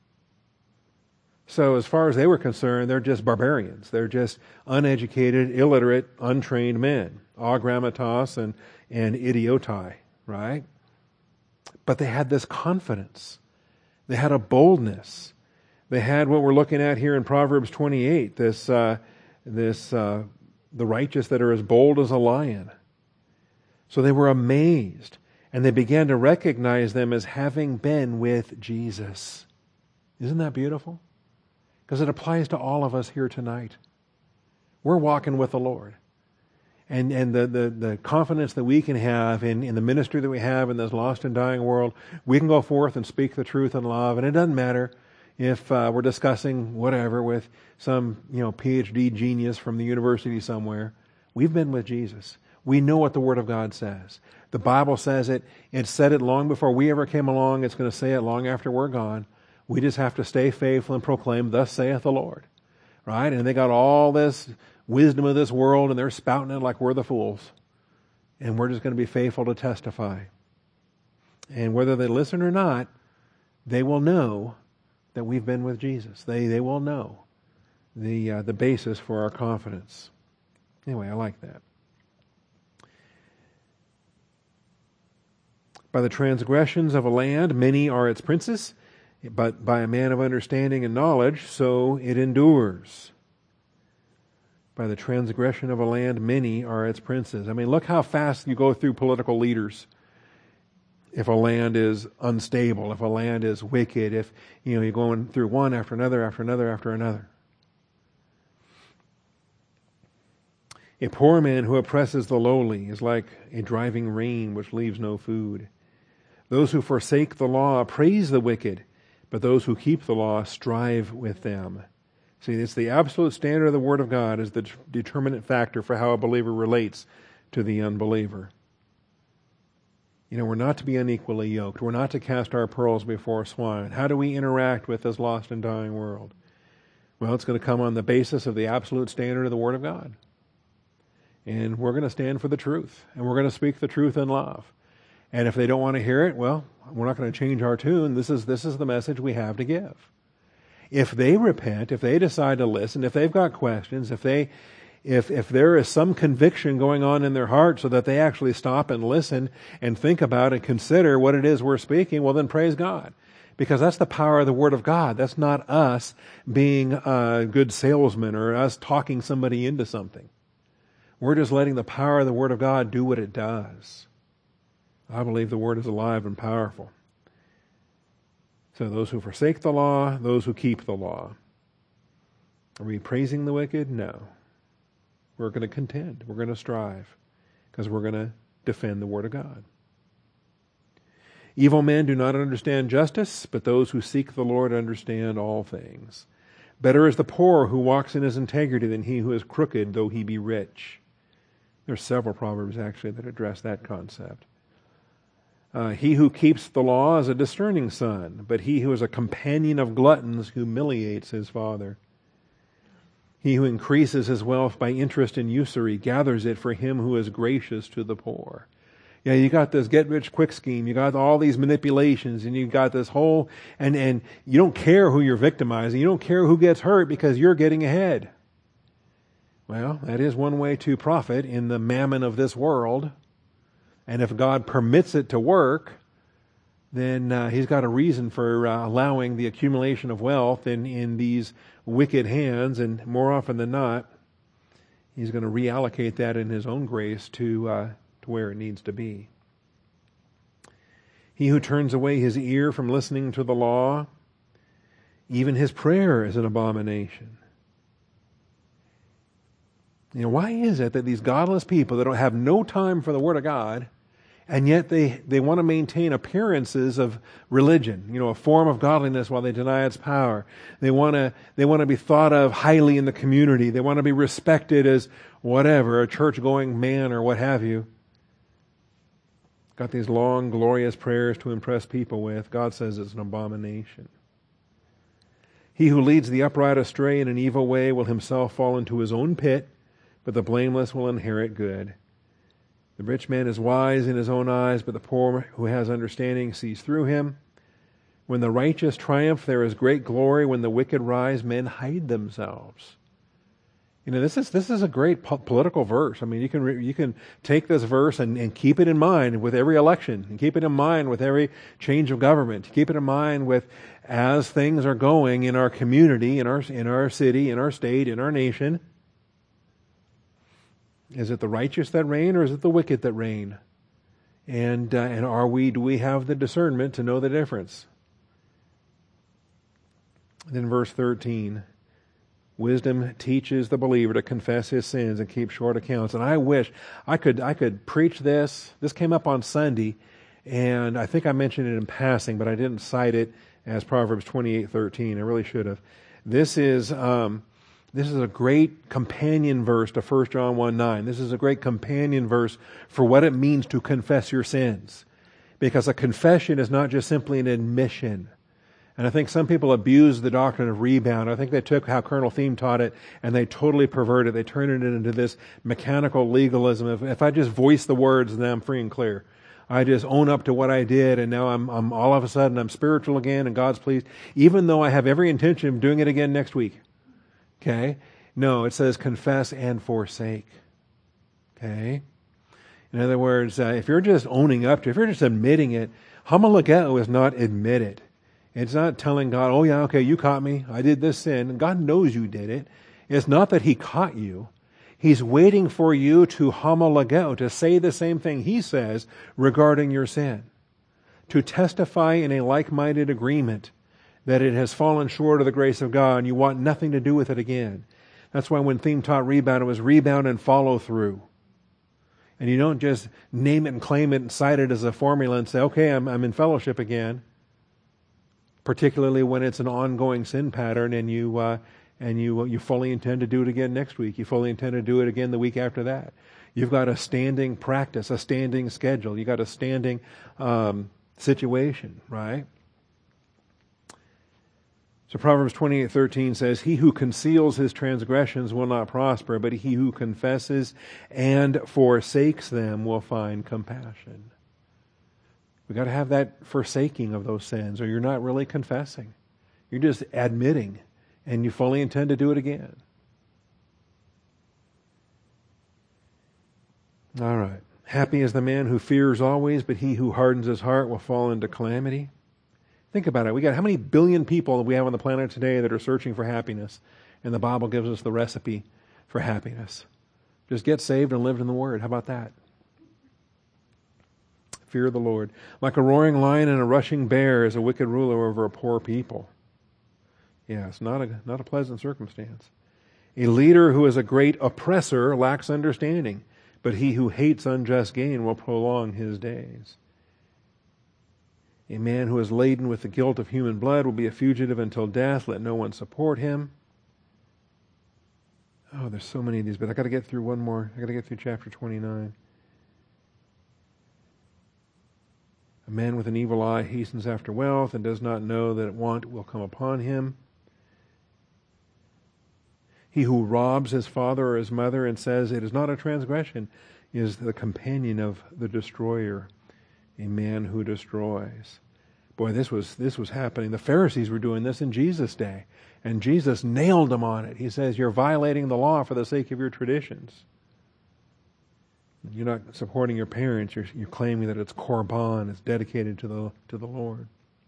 So as far as they were concerned, they're just barbarians. They're just uneducated, illiterate, untrained men. Agrammatos and, and idiotai, right? But they had this confidence. They had a boldness. They had what we're looking at here in Proverbs twenty-eight, this, uh, this uh, the righteous that are as bold as a lion. So they were amazed, and they began to recognize them as having been with Jesus. Isn't that beautiful? Because it applies to all of us here tonight. We're walking with the Lord. And and the, the, the confidence that we can have in, in the ministry that we have in this lost and dying world, we can go forth and speak the truth in love. And it doesn't matter if uh, we're discussing whatever with some you know P H D genius from the university somewhere. We've been with Jesus. We know what the Word of God says. The Bible says it. It said it long before we ever came along. It's going to say it long after we're gone. We just have to stay faithful and proclaim, thus saith the Lord. Right? And they got all this wisdom of this world, and they're spouting it like we're the fools. And we're just going to be faithful to testify. And whether they listen or not, they will know that we've been with Jesus. They they will know the uh, the basis for our confidence. Anyway, I like that. By the transgressions of a land, many are its princes. But by a man of understanding and knowledge, so it endures. By the transgression of a land, many are its princes. I mean, look how fast you go through political leaders. If a land is unstable, if a land is wicked, if you know you're going through one after another, after another, after another. A poor man who oppresses the lowly is like a driving rain which leaves no food. Those who forsake the law praise the wicked, but those who keep the law strive with them. See, it's the absolute standard of the Word of God is the determinant factor for how a believer relates to the unbeliever. You know, we're not to be unequally yoked. We're not to cast our pearls before swine. How do we interact with this lost and dying world? Well, it's going to come on the basis of the absolute standard of the Word of God. And we're going to stand for the truth. And we're going to speak the truth in love. And if they don't want to hear it, well, we're not going to change our tune. This is this is the message we have to give. if they repent, if they decide to listen, if they've got questions, if they If if there is some conviction going on in their heart so that they actually stop and listen and think about and consider what it is we're speaking, well then praise God. Because that's the power of the Word of God. That's not us being a good salesmen or us talking somebody into something. We're just letting the power of the Word of God do what it does. I believe the Word is alive and powerful. So those who forsake the law, those who keep the law. Are we praising the wicked? No. We're going to contend. We're going to strive because we're going to defend the Word of God. Evil men do not understand justice, but those who seek the Lord understand all things. Better is the poor who walks in his integrity than he who is crooked, though he be rich. There are several proverbs actually that address that concept. Uh, he who keeps the law is a discerning son, but he who is a companion of gluttons humiliates his father. He who increases his wealth by interest and usury gathers it for him who is gracious to the poor. Yeah, you got this get-rich-quick scheme. You got all these manipulations, and you got this whole, and, and you don't care who you're victimizing. You don't care who gets hurt because you're getting ahead. Well, that is one way to profit in the mammon of this world. And if God permits it to work, then uh, He's got a reason for uh, allowing the accumulation of wealth in, in these wicked hands, and more often than not, He's going to reallocate that in His own grace to uh, to where it needs to be. He who turns away his ear from listening to the law, even his prayer is an abomination. You know, why is it that these godless people that don't have no time for the Word of God, and yet they, they want to maintain appearances of religion, you know, a form of godliness while they deny its power. They want to they want to be thought of highly in the community. They want to be respected as whatever, a church-going man or what have you. Got these long, glorious prayers to impress people with. God says it's an abomination. He who leads the upright astray in an evil way will himself fall into his own pit, but the blameless will inherit good. The rich man is wise in his own eyes, but the poor who has understanding sees through him. When the righteous triumph, there is great glory. When the wicked rise, men hide themselves. You know, this is this is a great po- political verse. I mean, you can re- you can take this verse and, and keep it in mind with every election, and keep it in mind with every change of government. Keep it in mind with as things are going in our community, in our in our city, in our state, in our nation. Is it the righteous that reign, or is it the wicked that reign? And uh, and are we do we have the discernment to know the difference? Then verse thirteen. Wisdom teaches the believer to confess his sins and keep short accounts. And I wish I could I could preach this. This came up on Sunday, and I think I mentioned it in passing, but I didn't cite it as Proverbs twenty-eight thirteen. I really should have. This is um, this is a great companion verse to First John one nine. This is a great companion verse for what it means to confess your sins. Because a confession is not just simply an admission. And I think some people abuse the doctrine of rebound. I think they took how Colonel Thiem taught it and they totally perverted it. They turned it into this mechanical legalism. If, if I just voice the words, then I'm free and clear. I just own up to what I did, and now I'm, I'm all of a sudden I'm spiritual again and God's pleased, even though I have every intention of doing it again next week. Okay? No, it says confess and forsake. Okay? In other words, uh, if you're just owning up to it, if you're just admitting it, homologeo is not admit it. It's not telling God, oh yeah, okay, you caught me. I did this sin. And God knows you did it. It's not that He caught you. He's waiting for you to homologeo, to say the same thing He says regarding your sin. To testify in a like-minded agreement that it has fallen short of the grace of God and you want nothing to do with it again. That's why when Thiem taught rebound, it was rebound and follow through. And you don't just name it and claim it and cite it as a formula and say, okay, I'm, I'm in fellowship again. Particularly when it's an ongoing sin pattern, and you uh, and you you fully intend to do it again next week. You fully intend to do it again the week after that. You've got a standing practice, a standing schedule. You've got a standing um, situation, right? So Proverbs twenty-eight thirteen says, "He who conceals his transgressions will not prosper, but he who confesses and forsakes them will find compassion." We've got to have that forsaking of those sins, or you're not really confessing. You're just admitting, and you fully intend to do it again. All right. Happy is the man who fears always, but he who hardens his heart will fall into calamity. Think about it. We got how many billion people we have on the planet today that are searching for happiness, and the Bible gives us the recipe for happiness. Just get saved and live in the Word. How about that? Fear the Lord. Like a roaring lion and a rushing bear is a wicked ruler over a poor people. Yeah, it's not a not a pleasant circumstance. A leader who is a great oppressor lacks understanding, but he who hates unjust gain will prolong his days. A man who is laden with the guilt of human blood will be a fugitive until death. Let no one support him. Oh, there's so many of these, but I got to get through one more. I got to get through chapter twenty-nine. A man with an evil eye hastens after wealth and does not know that want will come upon him. He who robs his father or his mother and says it is not a transgression is the companion of the destroyer, a man who destroys. Boy, this was this was happening. The Pharisees were doing this in Jesus' day, and Jesus nailed them on it. He says, you're violating the law for the sake of your traditions. You're not supporting your parents. You're, you're claiming that it's korban, it's dedicated to the to the Lord.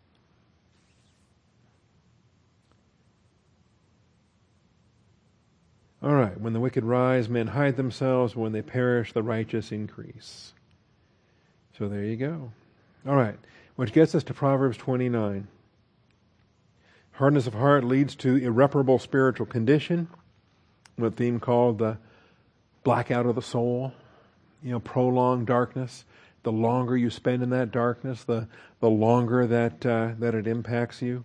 All right, when the wicked rise, men hide themselves. When they perish, the righteous increase. So there you go. All right, which gets us to Proverbs twenty-nine. Hardness of heart leads to irreparable spiritual condition. What theme called the blackout of the soul. You know, prolonged darkness. The longer you spend in that darkness, the the longer that uh, that it impacts you.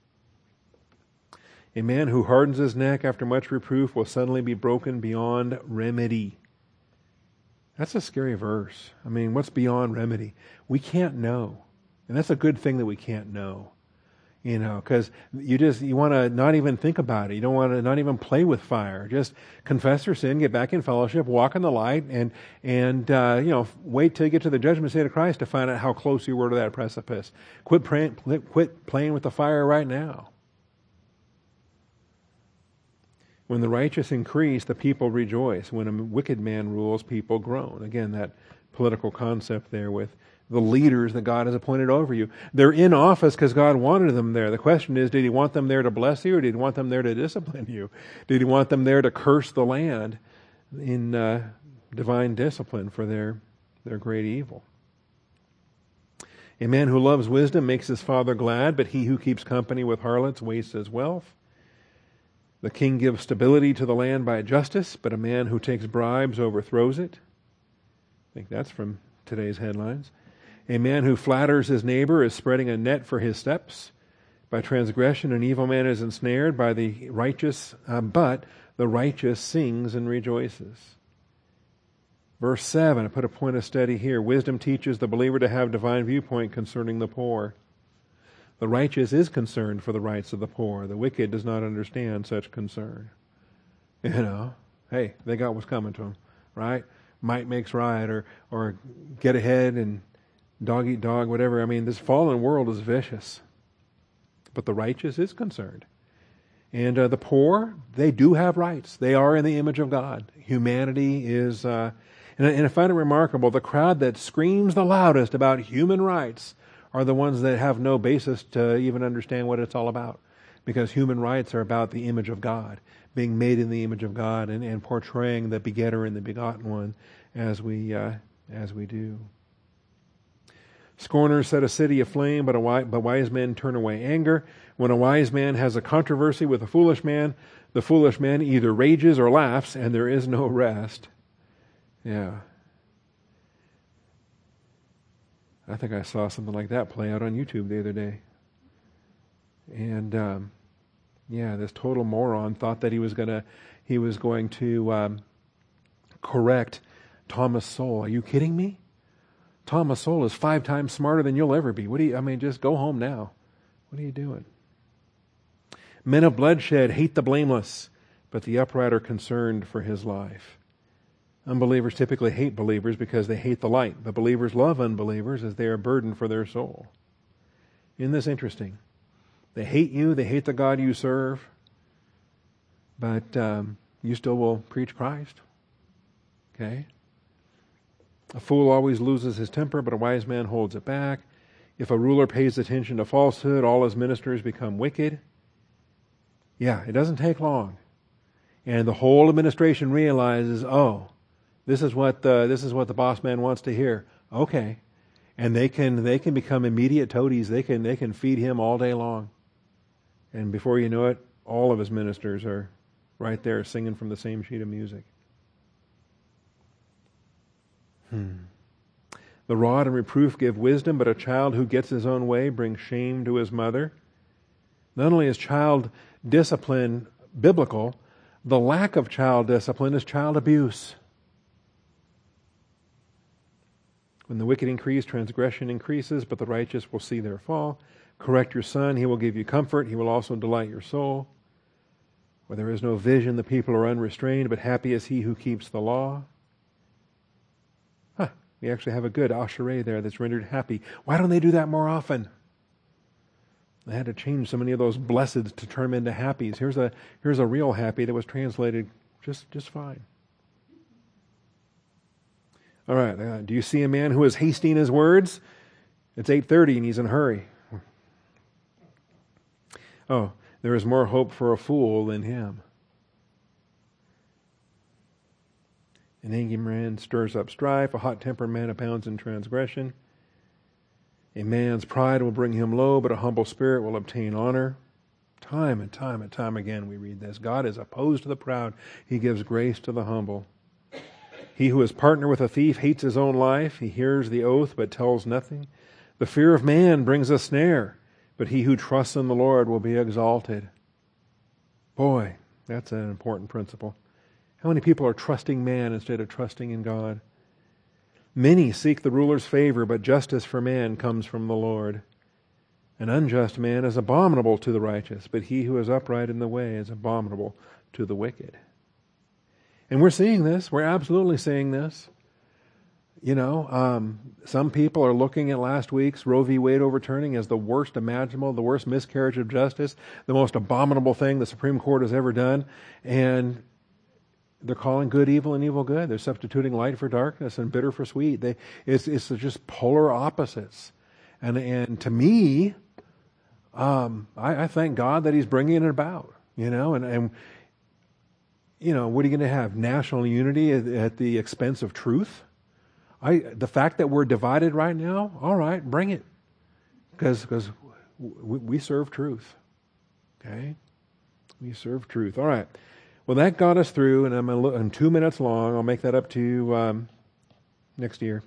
A man who hardens his neck after much reproof will suddenly be broken beyond remedy. That's a scary verse. I mean, what's beyond remedy? We can't know. And that's a good thing that we can't know. You know, because you just, you want to not even think about it. You don't want to not even play with fire. Just confess your sin, get back in fellowship, walk in the light, and, and uh, you know, wait till you get to the judgment seat of Christ to find out how close you were to that precipice. Quit, praying, quit playing with the fire right now. When the righteous increase, the people rejoice. When a wicked man rules, people groan. Again, that political concept there with the leaders that God has appointed over you. They're in office because God wanted them there. The question is, did He want them there to bless you, or did He want them there to discipline you? Did He want them there to curse the land in uh, divine discipline for their, their great evil? A man who loves wisdom makes his father glad, but he who keeps company with harlots wastes his wealth. The king gives stability to the land by justice, but a man who takes bribes overthrows it. I think that's from today's headlines. A man who flatters his neighbor is spreading a net for his steps. By transgression, an evil man is ensnared by the righteous, uh, but the righteous sings and rejoices. Verse seven, I put a point of study here. Wisdom teaches the believer to have divine viewpoint concerning the poor. The righteous is concerned for the rights of the poor. The wicked does not understand such concern. You know, hey, they got what's coming to them, right? Might makes right, or or get ahead and dog eat dog, whatever. I mean, this fallen world is vicious. But the righteous is concerned. And uh, the poor, they do have rights. They are in the image of God. Humanity is, uh, and, and I find it remarkable, the crowd that screams the loudest about human rights are the ones that have no basis to even understand what it's all about. Because human rights are about the image of God, being made in the image of God, and, and portraying the begetter and the begotten one as we uh, as we do. Scorners set a city aflame, but, a wise, but wise men turn away anger. When a wise man has a controversy with a foolish man, the foolish man either rages or laughs, and there is no rest. Yeah. I think I saw something like that play out on YouTube the other day. And um, yeah, this total moron thought that he was gonna, he was going to um, correct Thomas Sowell. Are you kidding me? Thomas Sowell is five times smarter than you'll ever be. What do you? I mean, just go home now. What are you doing? Men of bloodshed hate the blameless, but the upright are concerned for his life. Unbelievers typically hate believers because they hate the light, but believers love unbelievers as they are burdened for their soul. Isn't this interesting? They hate you. They hate the God you serve. But um, you still will preach Christ. Okay? A fool always loses his temper, but a wise man holds it back. If a ruler pays attention to falsehood, all his ministers become wicked. Yeah, it doesn't take long. And the whole administration realizes, oh, this is what the, this is what the boss man wants to hear. Okay. And they can they can become immediate toadies. They can they can feed him all day long. And before you know it, all of his ministers are right there singing from the same sheet of music. Hmm. The rod and reproof give wisdom, but a child who gets his own way brings shame to his mother. Not only is child discipline biblical, the lack of child discipline is child abuse. When the wicked increase, transgression increases, but the righteous will see their fall. Correct your son, he will give you comfort. He will also delight your soul. Where there is no vision, the people are unrestrained, but happy is he who keeps the law. Huh, we actually have a good asherah there that's rendered happy. Why don't they do that more often? They had to change so many of those blesseds to turn them into happies. Here's a here's a real happy that was translated just, just fine. All right, uh, do you see a man who is hasty in his words? It's eight thirty and he's in a hurry. Oh, there is more hope for a fool than him. An angry man stirs up strife. A hot-tempered man abounds in transgression. A man's pride will bring him low, but a humble spirit will obtain honor. Time and time and time again we read this. God is opposed to the proud. He gives grace to the humble. He who is partner with a thief hates his own life. He hears the oath but tells nothing. The fear of man brings a snare, but he who trusts in the Lord will be exalted. Boy, that's an important principle. How many people are trusting man instead of trusting in God? Many seek the ruler's favor, but justice for man comes from the Lord. An unjust man is abominable to the righteous, but he who is upright in the way is abominable to the wicked. And we're seeing this. We're absolutely seeing this. You know, um, some people are looking at last week's Roe v. Wade overturning as the worst imaginable, the worst miscarriage of justice, the most abominable thing the Supreme Court has ever done. And they're calling good evil and evil good. They're substituting light for darkness and bitter for sweet. They, it's, it's just polar opposites. And, and to me, um, I, I thank God that He's bringing it about. You know, and, and you know, what are you going to have? National unity at, at the expense of truth? I, the fact that we're divided right now, all right, bring it. Because because we, we serve truth. Okay? We serve truth. All right. Well, that got us through, and I'm, a, I'm two minutes long. I'll make that up to you um, next year.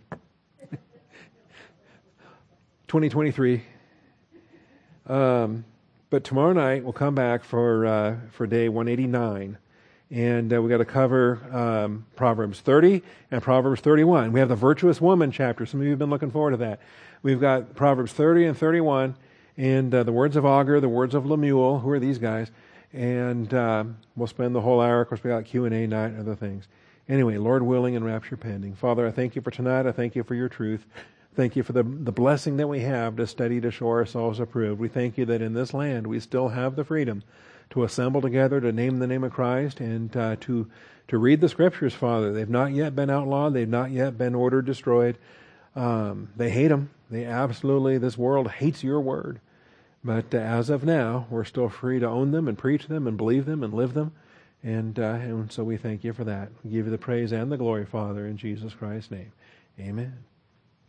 twenty twenty-three. Um, but tomorrow night we'll come back for uh, for day one eighty-nine. And uh, we got to cover um, Proverbs thirty and Proverbs thirty-one. We have the virtuous woman chapter. Some of you have been looking forward to that. We've got Proverbs thirty and thirty-one, and uh, the words of Agur, the words of Lemuel. Who are these guys? And uh, we'll spend the whole hour. Of course, we got Q and A night and other things. Anyway, Lord willing and rapture pending. Father, I thank you for tonight. I thank you for your truth. Thank you for the, the blessing that we have to study to show ourselves approved. We thank you that in this land we still have the freedom to assemble together, to name the name of Christ, and uh, to to read the Scriptures, Father. They've not yet been outlawed. They've not yet been ordered destroyed. Um, they hate them. They absolutely, this world hates your word. But uh, as of now, we're still free to own them and preach them and believe them and live them. And, uh, and so we thank you for that. We give you the praise and the glory, Father, in Jesus Christ's name. Amen.